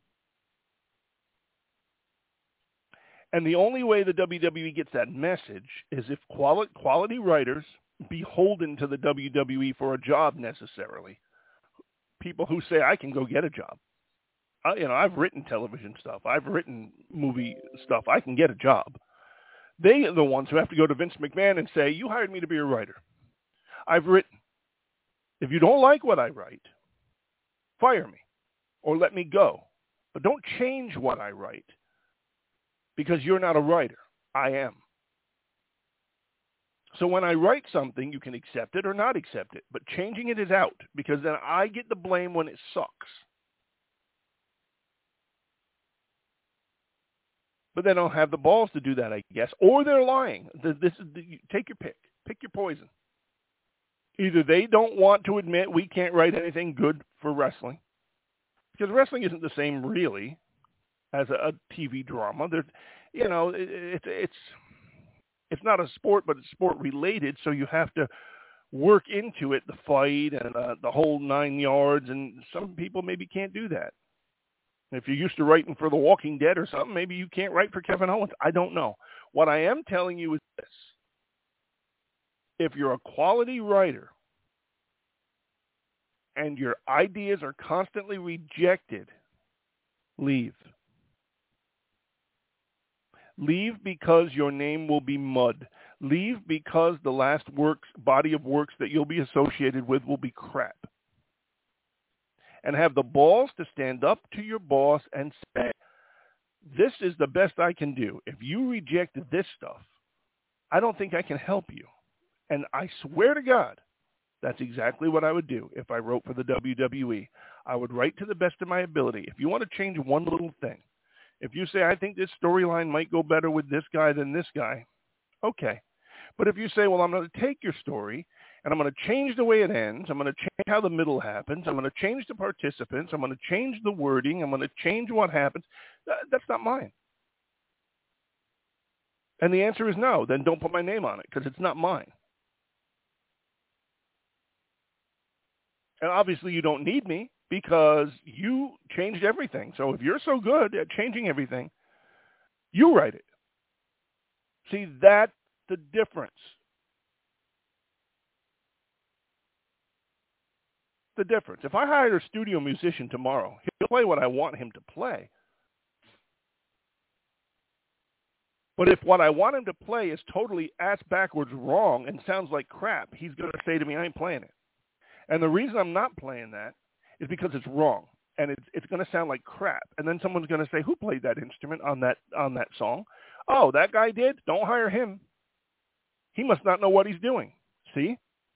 And the only way the W W E gets that message is if quali- quality writers, beholden to the W W E for a job necessarily, people who say, I can go get a job. I, you know, I've written television stuff. I've written movie stuff. I can get a job. They are the ones who have to go to Vince McMahon and say, you hired me to be a writer. I've written. If you don't like what I write, fire me or let me go. But don't change what I write because you're not a writer. I am. So when I write something, you can accept it or not accept it. But changing it is out because then I get the blame when it sucks. But they don't have the balls to do that, I guess. Or they're lying. This is the, take your pick. Pick your poison. Either they don't want to admit we can't write anything good for wrestling, because wrestling isn't the same really as a, a T V drama. There's, you know, it, it, it's it's not a sport, but it's sport related. So you have to work into it, the fight and uh, the whole nine yards. And some people maybe can't do that. If you're used to writing for The Walking Dead or something, maybe you can't write for Kevin Owens. I don't know. What I am telling you is this. If you're a quality writer and your ideas are constantly rejected, leave. Leave because your name will be mud. Leave because the last works, body of works that you'll be associated with will be crap. And have the balls to stand up to your boss and say, this is the best I can do. If you reject this stuff, I don't think I can help you. And I swear to God, that's exactly what I would do if I wrote for the W W E. I would write to the best of my ability. If you want to change one little thing, if you say, I think this storyline might go better with this guy than this guy, okay. But if you say, well, I'm going to take your story and I'm going to change the way it ends, I'm going to change how the middle happens, I'm going to change the participants, I'm going to change the wording, I'm going to change what happens, that's not mine. And the answer is no. Then don't put my name on it because it's not mine. And obviously you don't need me because you changed everything. So if you're so good at changing everything, you write it. See, that's the difference. The difference. If I hired a studio musician tomorrow, he'll play what I want him to play. But if what I want him to play is totally ass backwards wrong and sounds like crap, he's going to say to me, I ain't playing it. And the reason I'm not playing that is because it's wrong and it's it's going to sound like crap. And then someone's going to say, who played that instrument on that on that song? Oh, that guy did? Don't hire him. He must not know what he's doing. See?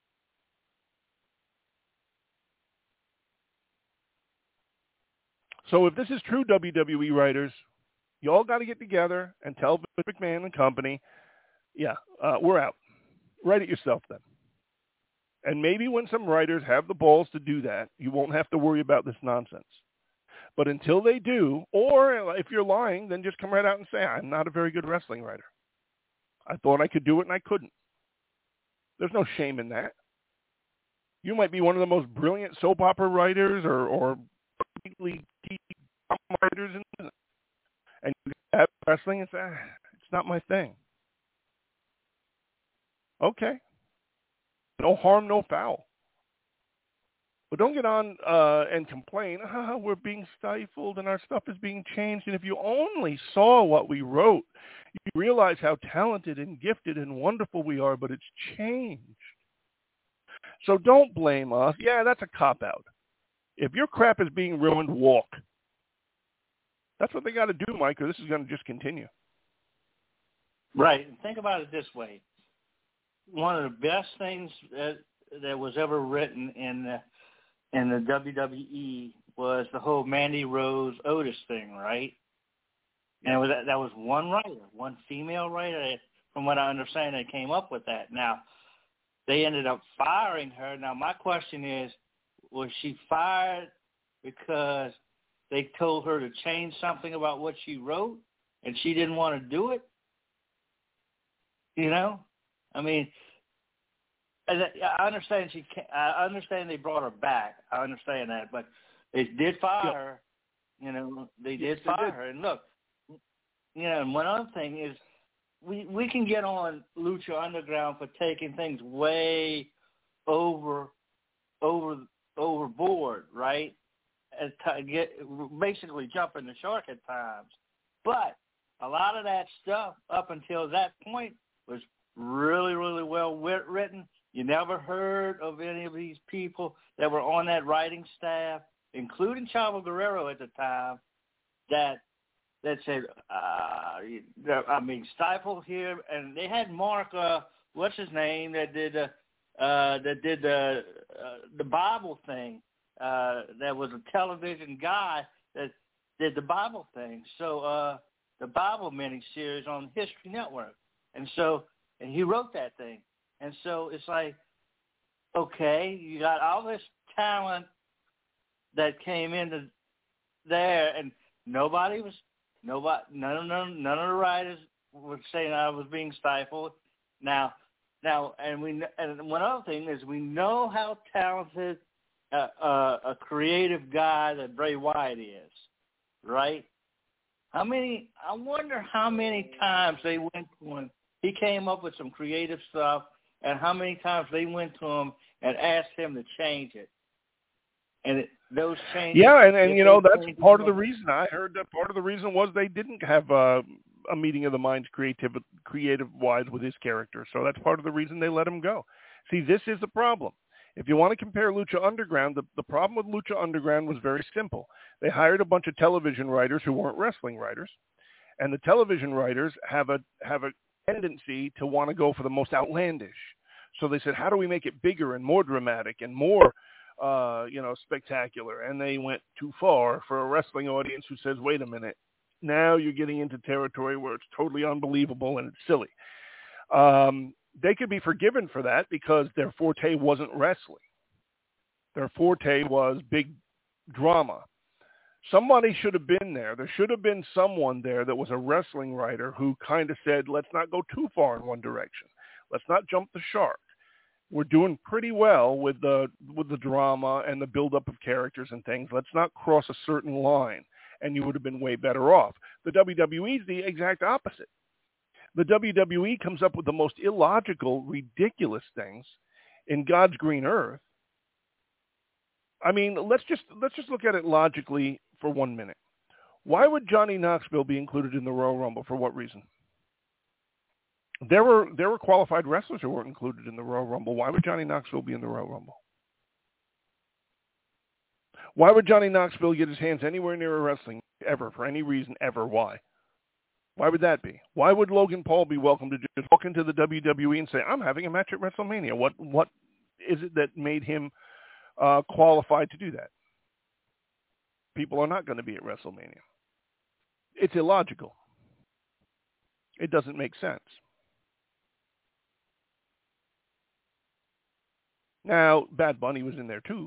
So if this is true, W W E writers, you all got to get together and tell Vince McMahon and company, yeah, uh, we're out. Write it yourself then. And maybe when some writers have the balls to do that, you won't have to worry about this nonsense. But until they do, or if you're lying, then just come right out and say, I'm not a very good wrestling writer. I thought I could do it and I couldn't. There's no shame in that. You might be one of the most brilliant soap opera writers or, or T V writers in business. And you have wrestling and say, ah, it's not my thing. Okay. No harm, no foul. But don't get on uh, and complain, ah, we're being stifled and our stuff is being changed. And if you only saw what we wrote, you realize how talented and gifted and wonderful we are, but it's changed. So don't blame us. Yeah, that's a cop-out. If your crap is being ruined, walk. That's what they got to do, Mike, or this is going to just continue. Right. And think about it this way. One of the best things that, that was ever written in the, in the W W E was the whole Mandy Rose Otis thing, right? And it was, that was one writer, one female writer, from what I understand, that came up with that. Now, they ended up firing her. Now, my question is, was she fired because they told her to change something about what she wrote and she didn't want to do it? You know? I mean, I understand she. I understand they brought her back. I understand that, but they did fire yep. her. You know, they yes, did fire they did. her. And look, you know, and one other thing is, we we can get on Lucha Underground for taking things way over, over, overboard, right? And t- get basically jumping the shark at times. But a lot of that stuff up until that point was really, really well written. You never heard of any of these people that were on that writing staff, including Chavo Guerrero at the time, that that said, uh, I mean, stifled here, and they had Mark, uh, what's his name, that did uh, uh, that did the uh, the Bible thing. Uh, that was a television guy that did the Bible thing. So uh, the Bible miniseries on History Network, and so and he wrote that thing. And so it's like, okay, you got all this talent that came into there, and nobody was, nobody, none, none, none of the writers were saying I was being stifled. Now, now, and we, and one other thing is we know how talented uh, uh, a creative guy that Bray Wyatt is, right? How many? I wonder how many times they went to him. He came up with some creative stuff. And how many times they went to him and asked him to change it. And it, those changes... Yeah, and, and you know, that's part of the reason. I heard that part of the reason was they didn't have uh, a meeting of the minds creative, creative-wise with his character. So that's part of the reason they let him go. See, this is the problem. If you want to compare Lucha Underground, the, the problem with Lucha Underground was very simple. They hired a bunch of television writers who weren't wrestling writers. And the television writers have a have a... tendency to want to go for the most outlandish. So they said, how do we make it bigger and more dramatic and more, uh, you know, spectacular? And they went too far for a wrestling audience who says, wait a minute, now you're getting into territory where it's totally unbelievable and it's silly. Um, they could be forgiven for that because their forte wasn't wrestling. Their forte was big drama. Somebody should have been there. There should have been someone there that was a wrestling writer who kind of said, let's not go too far in one direction. Let's not jump the shark. We're doing pretty well with the with the drama and the buildup of characters and things. Let's not cross a certain line, and you would have been way better off. The W W E is the exact opposite. The W W E comes up with the most illogical, ridiculous things in God's green earth. I mean, let's just let's just look at it logically for one minute. Why would Johnny Knoxville be included in the Royal Rumble? For what reason? There were there were qualified wrestlers who weren't included in the Royal Rumble. Why would Johnny Knoxville be in the Royal Rumble? Why would Johnny Knoxville get his hands anywhere near a wrestling ever, for any reason ever? Why? Why would that be? Why would Logan Paul be welcome to just walk into the W W E and say, I'm having a match at WrestleMania? What what is it that made him uh, qualified to do that? People are not going to be at WrestleMania. It's illogical. It doesn't make sense. Now, Bad Bunny was in there too.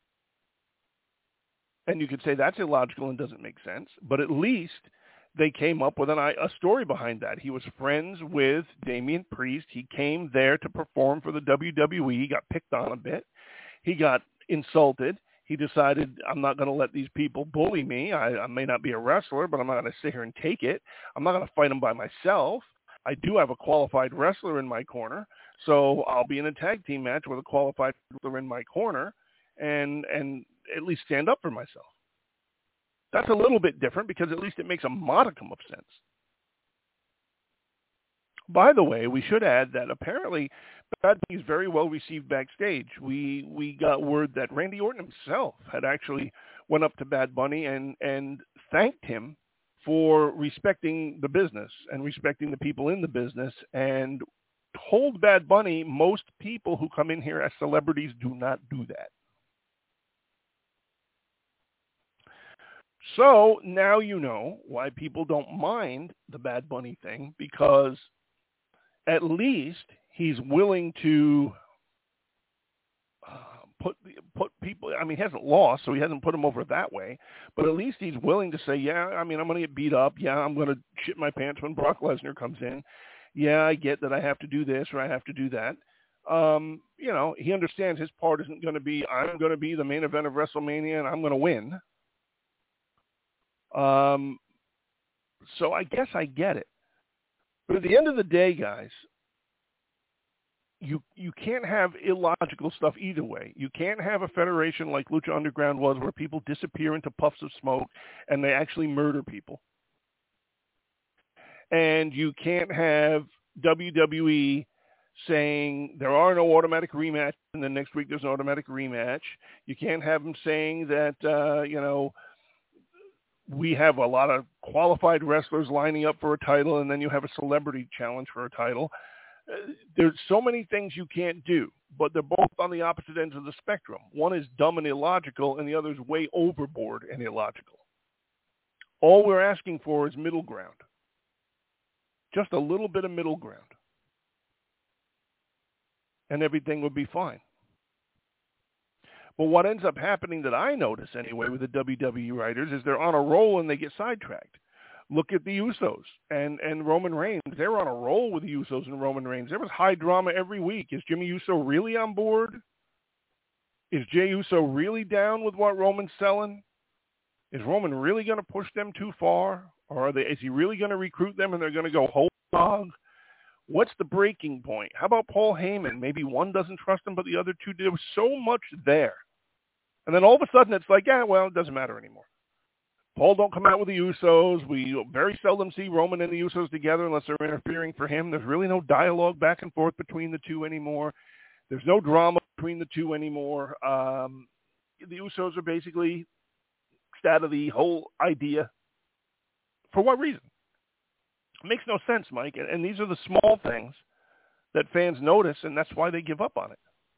And you could say that's illogical and doesn't make sense. But at least they came up with an, a story behind that. He was friends with Damian Priest. He came there to perform for the W W E. He got picked on a bit. He got insulted. He decided, I'm not going to let these people bully me. I, I may not be a wrestler, but I'm not going to sit here and take it. I'm not going to fight them by myself. I do have a qualified wrestler in my corner. So I'll be in a tag team match with a qualified wrestler in my corner and and at least stand up for myself. That's a little bit different because at least it makes a modicum of sense. By the way, we should add that apparently Bad Bunny is very well received backstage. We we got word that Randy Orton himself had actually went up to Bad Bunny and, and thanked him for respecting the business and respecting the people in the business, and told Bad Bunny most people who come in here as celebrities do not do that. So now you know why people don't mind the Bad Bunny thing, because at least he's willing to uh, put put people, I mean, he hasn't lost, so he hasn't put them over that way, but at least he's willing to say, yeah, I mean, I'm going to get beat up. Yeah, I'm going to shit my pants when Brock Lesnar comes in. Yeah, I get that I have to do this or I have to do that. Um, you know, he understands his part isn't going to be, I'm going to be the main event of WrestleMania and I'm going to win. Um, so I guess I get it. But at the end of the day, guys, you you can't have illogical stuff either way. You can't have a federation like Lucha Underground was, where people disappear into puffs of smoke and they actually murder people. And you can't have W W E saying there are no automatic rematches and then next week there's an automatic rematch. You can't have them saying that, uh, you know, we have a lot of qualified wrestlers lining up for a title and then you have a celebrity challenge for a title. Uh, there's so many things you can't do, but they're both on the opposite ends of the spectrum. One is dumb and illogical, and the other is way overboard and illogical. All we're asking for is middle ground. Just a little bit of middle ground. And everything would be fine. But what ends up happening that I notice anyway with the W W E writers is they're on a roll and they get sidetracked. Look at the Usos and, and Roman Reigns. They're on a roll with the Usos and Roman Reigns. There was high drama every week. Is Jimmy Uso really on board? Is Jey Uso really down with what Roman's selling? Is Roman really going to push them too far? Or are they, is he really going to recruit them and they're going to go whole dog? What's the breaking point? How about Paul Heyman? Maybe one doesn't trust him, but the other two do. There was so much there. And then all of a sudden it's like, yeah, well, it doesn't matter anymore. Paul don't come out with the Usos. We very seldom see Roman and the Usos together unless they're interfering for him. There's really no dialogue back and forth between the two anymore. There's no drama between the two anymore. Um, the Usos are basically out of the whole idea. For what reason? It makes no sense, Mike. And, and these are the small things that fans notice, and that's why they give up on it.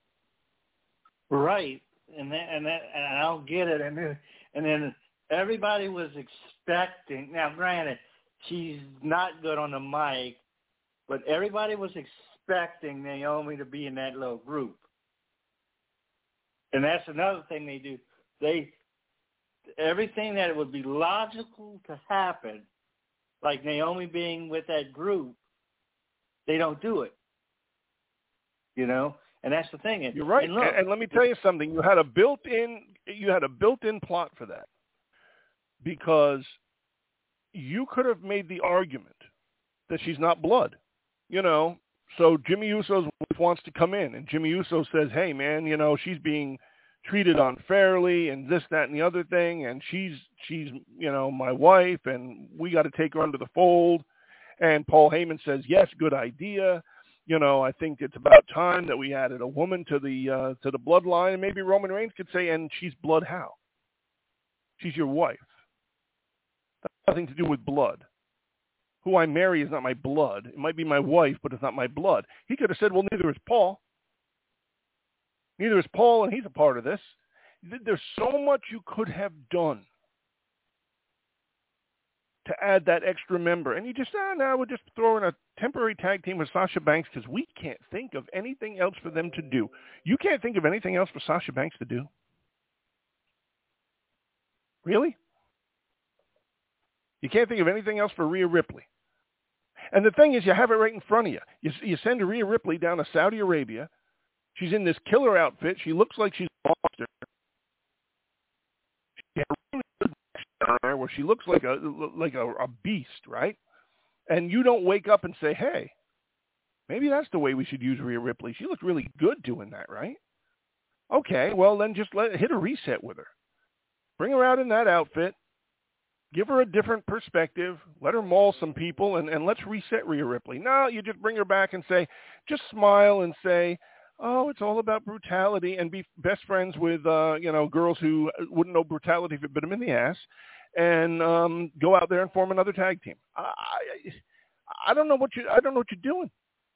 Right, and that, and that, and I don't get it. And then, and then everybody was expecting. Now, granted, she's not good on the mic, but everybody was expecting Naomi to be in that little group. And that's another thing they do. They everything that would be logical to happen, like Naomi being with that group, they don't do it. You know, and that's the thing. And, You're right. And, look, and, and let me tell you something. You had a built-in, you had a built-in plot for that, because you could have made the argument that she's not blood. You know, so Jimmy Uso's wife wants to come in, and Jimmy Uso says, "Hey, man, you know, she's being treated unfairly and this, that, and the other thing, and she's, she's, you know, my wife, and we got to take her under the fold." And Paul Heyman says, "Yes, good idea. You know, I think it's about time that we added a woman to the uh, to the bloodline." And maybe Roman Reigns could say, "And she's blood how? She's your wife. That's nothing to do with blood. Who I marry is not my blood. It might be my wife, but it's not my blood." He could have said, "Well, neither is Paul. Neither is Paul, and he's a part of this." There's so much you could have done to add that extra member. And you just, ah, no, we'll just throw in a temporary tag team with Sasha Banks because we can't think of anything else for them to do. You can't think of anything else for Sasha Banks to do? Really? You can't think of anything else for Rhea Ripley? And the thing is, you have it right in front of you. You, you send Rhea Ripley down to Saudi Arabia. She's in this killer outfit. She looks like she's a monster. She has a really good there where she looks like a like a, a beast, right? And you don't wake up and say, "Hey, Maybe that's the way we should use Rhea Ripley. She looked really good doing that, right? Okay, well, then just let hit a reset with her. Bring her out in that outfit. Give her a different perspective. Let her maul some people, and, and let's reset Rhea Ripley. No, you just bring her back and say, just smile and say, oh, it's all about brutality, and be best friends with, uh, you know, girls who wouldn't know brutality if it bit them in the ass, and um, go out there and form another tag team. I, I, I don't know what you. I don't know what you're doing.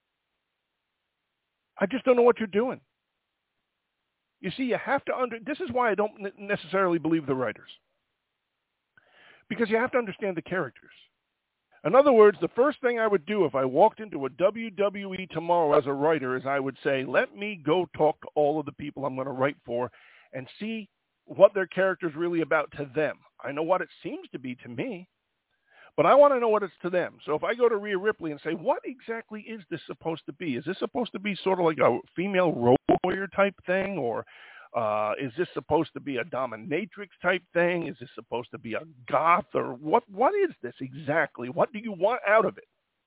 I just don't know what you're doing. You see, you have to under. This is why I don't necessarily believe the writers. Because you have to understand the characters. In other words, the first thing I would do if I walked into a W W E tomorrow as a writer is I would say, let me go talk to all of the people I'm going to write for and see what their character's really about to them. I know what it seems to be to me, but I want to know what it's to them. So if I go to Rhea Ripley and say, what exactly is this supposed to be? Is this supposed to be sort of like a female road warrior type thing, or Uh, is this supposed to be a dominatrix type thing? Is this supposed to be a goth? Or what? What is this exactly? What do you want out of it?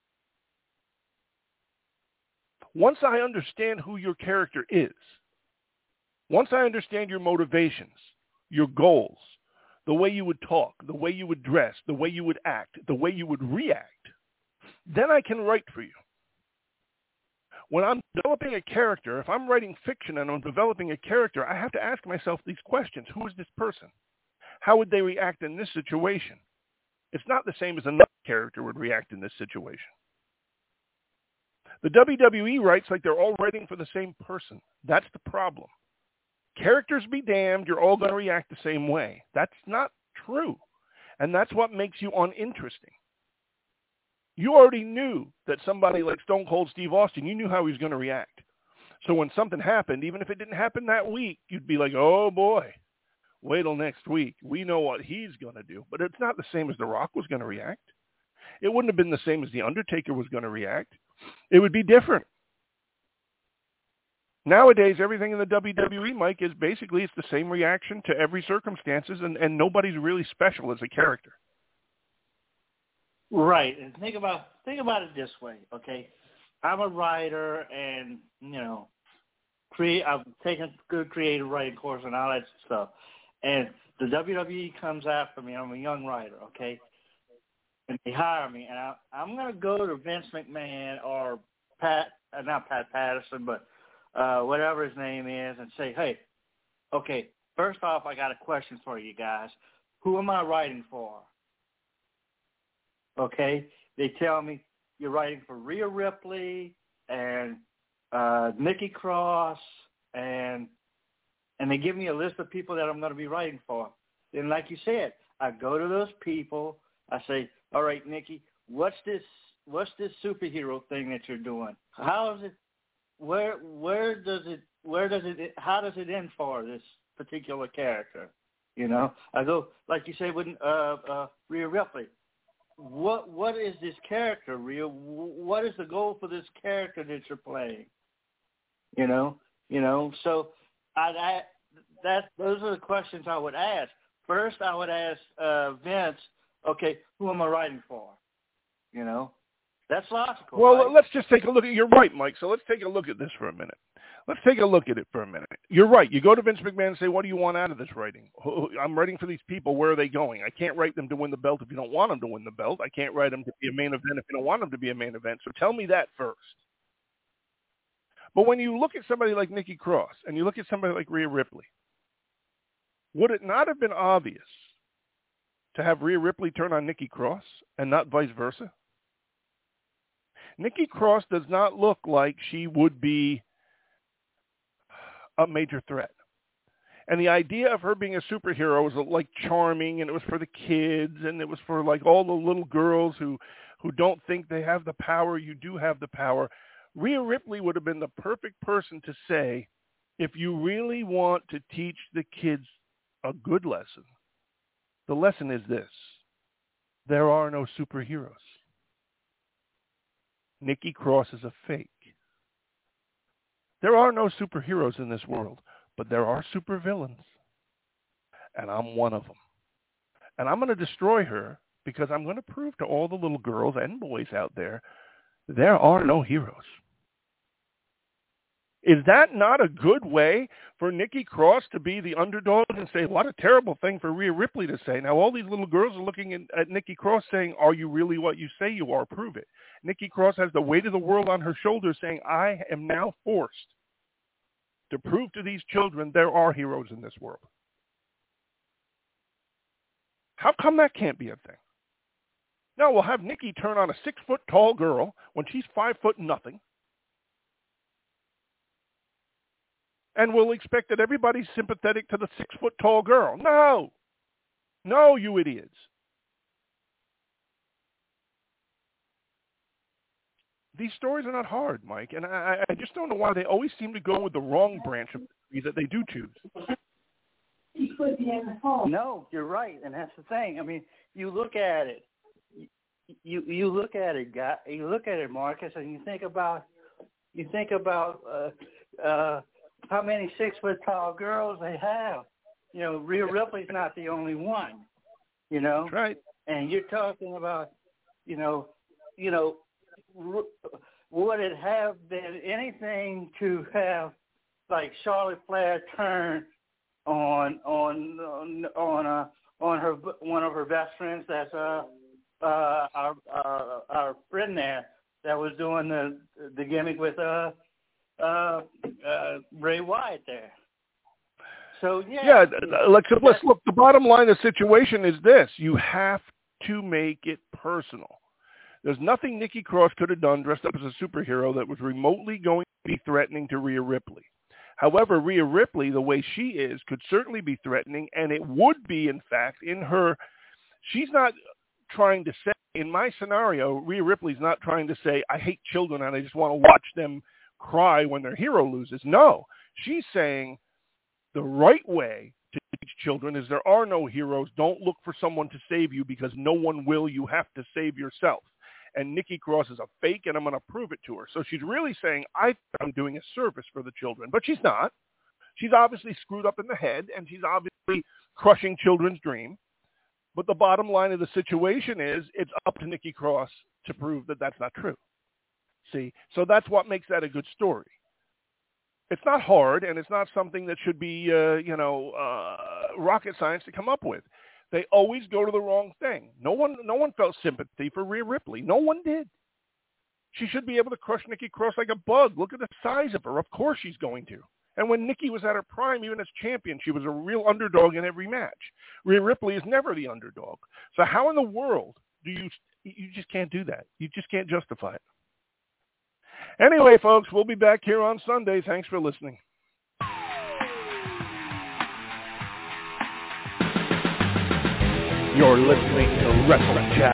Once I understand who your character is, once I understand your motivations, your goals, the way you would talk, the way you would dress, the way you would act, the way you would react, then I can write for you. When I'm developing a character, if I'm writing fiction and I'm developing a character, I have to ask myself these questions. Who is this person? How would they react in this situation? It's not the same as another character would react in this situation. The W W E writes like they're all writing for the same person. That's the problem. Characters be damned, you're all going to react the same way. That's not true. And that's what makes you uninteresting. You already knew that somebody like Stone Cold Steve Austin, you knew how he was going to react. So when something happened, even if it didn't happen that week, you'd be like, oh boy, wait till next week. We know what he's going to do. But it's not the same as The Rock was going to react. It wouldn't have been the same as The Undertaker was going to react. It would be different. Nowadays, everything in the W W E, Mike, is basically it's the same reaction to every circumstances, and, and nobody's really special as a character. Right, and think about think about it this way, okay? I'm a writer, and you know, create. I've taken good creative writing course and all that stuff, and the W W E comes after me. I'm a young writer, okay, and they hire me, and I, I'm going to go to Vince McMahon or Pat, uh, not Pat Patterson, but uh, whatever his name is, and say, hey, okay, first off, I got a question for you guys. Who am I writing for? Okay, they tell me you're writing for Rhea Ripley and uh, Nikki Cross, and and they give me a list of people that I'm going to be writing for. Then, like you said, I go to those people. I say, all right, Nikki, what's this? What's this superhero thing that you're doing? How is it? Where where does it? Where does it? How does it end for this particular character? You know, I go like you say with uh, uh, Rhea Ripley. What what is this character, Rhea? What is the goal for this character that you're playing? You know, you know. So, I, I that those are the questions I would ask. First, I would ask uh, Vince, okay, who am I writing for? You know, that's logical. Well, right? let's just take a look at. You're right, Mike. So let's take a look at this for a minute. Let's take a look at it for a minute. You're right. You go to Vince McMahon and say, what do you want out of this writing? I'm writing for these people. Where are they going? I can't write them to win the belt if you don't want them to win the belt. I can't write them to be a main event if you don't want them to be a main event. So tell me that first. But when you look at somebody like Nikki Cross and you look at somebody like Rhea Ripley, would it not have been obvious to have Rhea Ripley turn on Nikki Cross and not vice versa? Nikki Cross does not look like she would be a major threat. And the idea of her being a superhero was like charming, and it was for the kids, and it was for like all the little girls who, who don't think they have the power. You do have the power. Rhea Ripley would have been the perfect person to say, if you really want to teach the kids a good lesson, the lesson is this: there are no superheroes. Nikki Cross is a fake. There are no superheroes in this world, but there are supervillains, and I'm one of them. And I'm going to destroy her because I'm going to prove to all the little girls and boys out there, there are no heroes. Is that not a good way for Nikki Cross to be the underdog and say, what a terrible thing for Rhea Ripley to say? Now, all these little girls are looking in, at Nikki Cross saying, are you really what you say you are? Prove it. Nikki Cross has the weight of the world on her shoulders saying, I am now forced to prove to these children there are heroes in this world. How come that can't be a thing? No, we'll have Nikki turn on a six-foot-tall girl when she's five foot nothing. And we'll expect that everybody's sympathetic to the six-foot-tall girl. No. No, you idiots. These stories are not hard, Mike, and I, I just don't know why they always seem to go with the wrong branch of the that they do choose. No, you're right, and that's the thing. I mean, you look at it. You you look at it, guy. You look at it, Marcus, and you think about you think about uh, uh, how many six foot tall girls they have. You know, Rhea Ripley's not the only one. You know, that's right. And you're talking about, you know, you know, would it have been anything to have like Charlotte Flair turn on on on on, uh, on her one of her best friends? That's uh. Uh, our, our our friend there that was doing the the gimmick with uh uh, uh Bray Wyatt there. So yeah, yeah. Let's let's look. The bottom line of the situation is this: you have to make it personal. There's nothing Nikki Cross could have done dressed up as a superhero that was remotely going to be threatening to Rhea Ripley. However, Rhea Ripley, the way she is, could certainly be threatening, and it would be, in fact, in her. She's not trying to say, in my scenario, Rhea Ripley's not trying to say, I hate children and I just want to watch them cry when their hero loses. No, she's saying the right way to teach children is there are no heroes. Don't look for someone to save you because no one will. You have to save yourself. And Nikki Cross is a fake and I'm going to prove it to her. So she's really saying, I, I'm doing a service for the children. But she's not. She's obviously screwed up in the head and she's obviously crushing children's dream. But the bottom line of the situation is it's up to Nikki Cross to prove that that's not true. See? So that's what makes that a good story. It's not hard, and it's not something that should be, uh, you know, uh, rocket science to come up with. They always go to the wrong thing. No one, no one felt sympathy for Rhea Ripley. No one did. She should be able to crush Nikki Cross like a bug. Look at the size of her. Of course she's going to. And when Nikki was at her prime, even as champion, she was a real underdog in every match. Rhea Ripley is never the underdog. So how in the world do you, you just can't do that. You just can't justify it. Anyway, folks, we'll be back here on Sunday. Thanks for listening. You're listening to Wrestle Chat.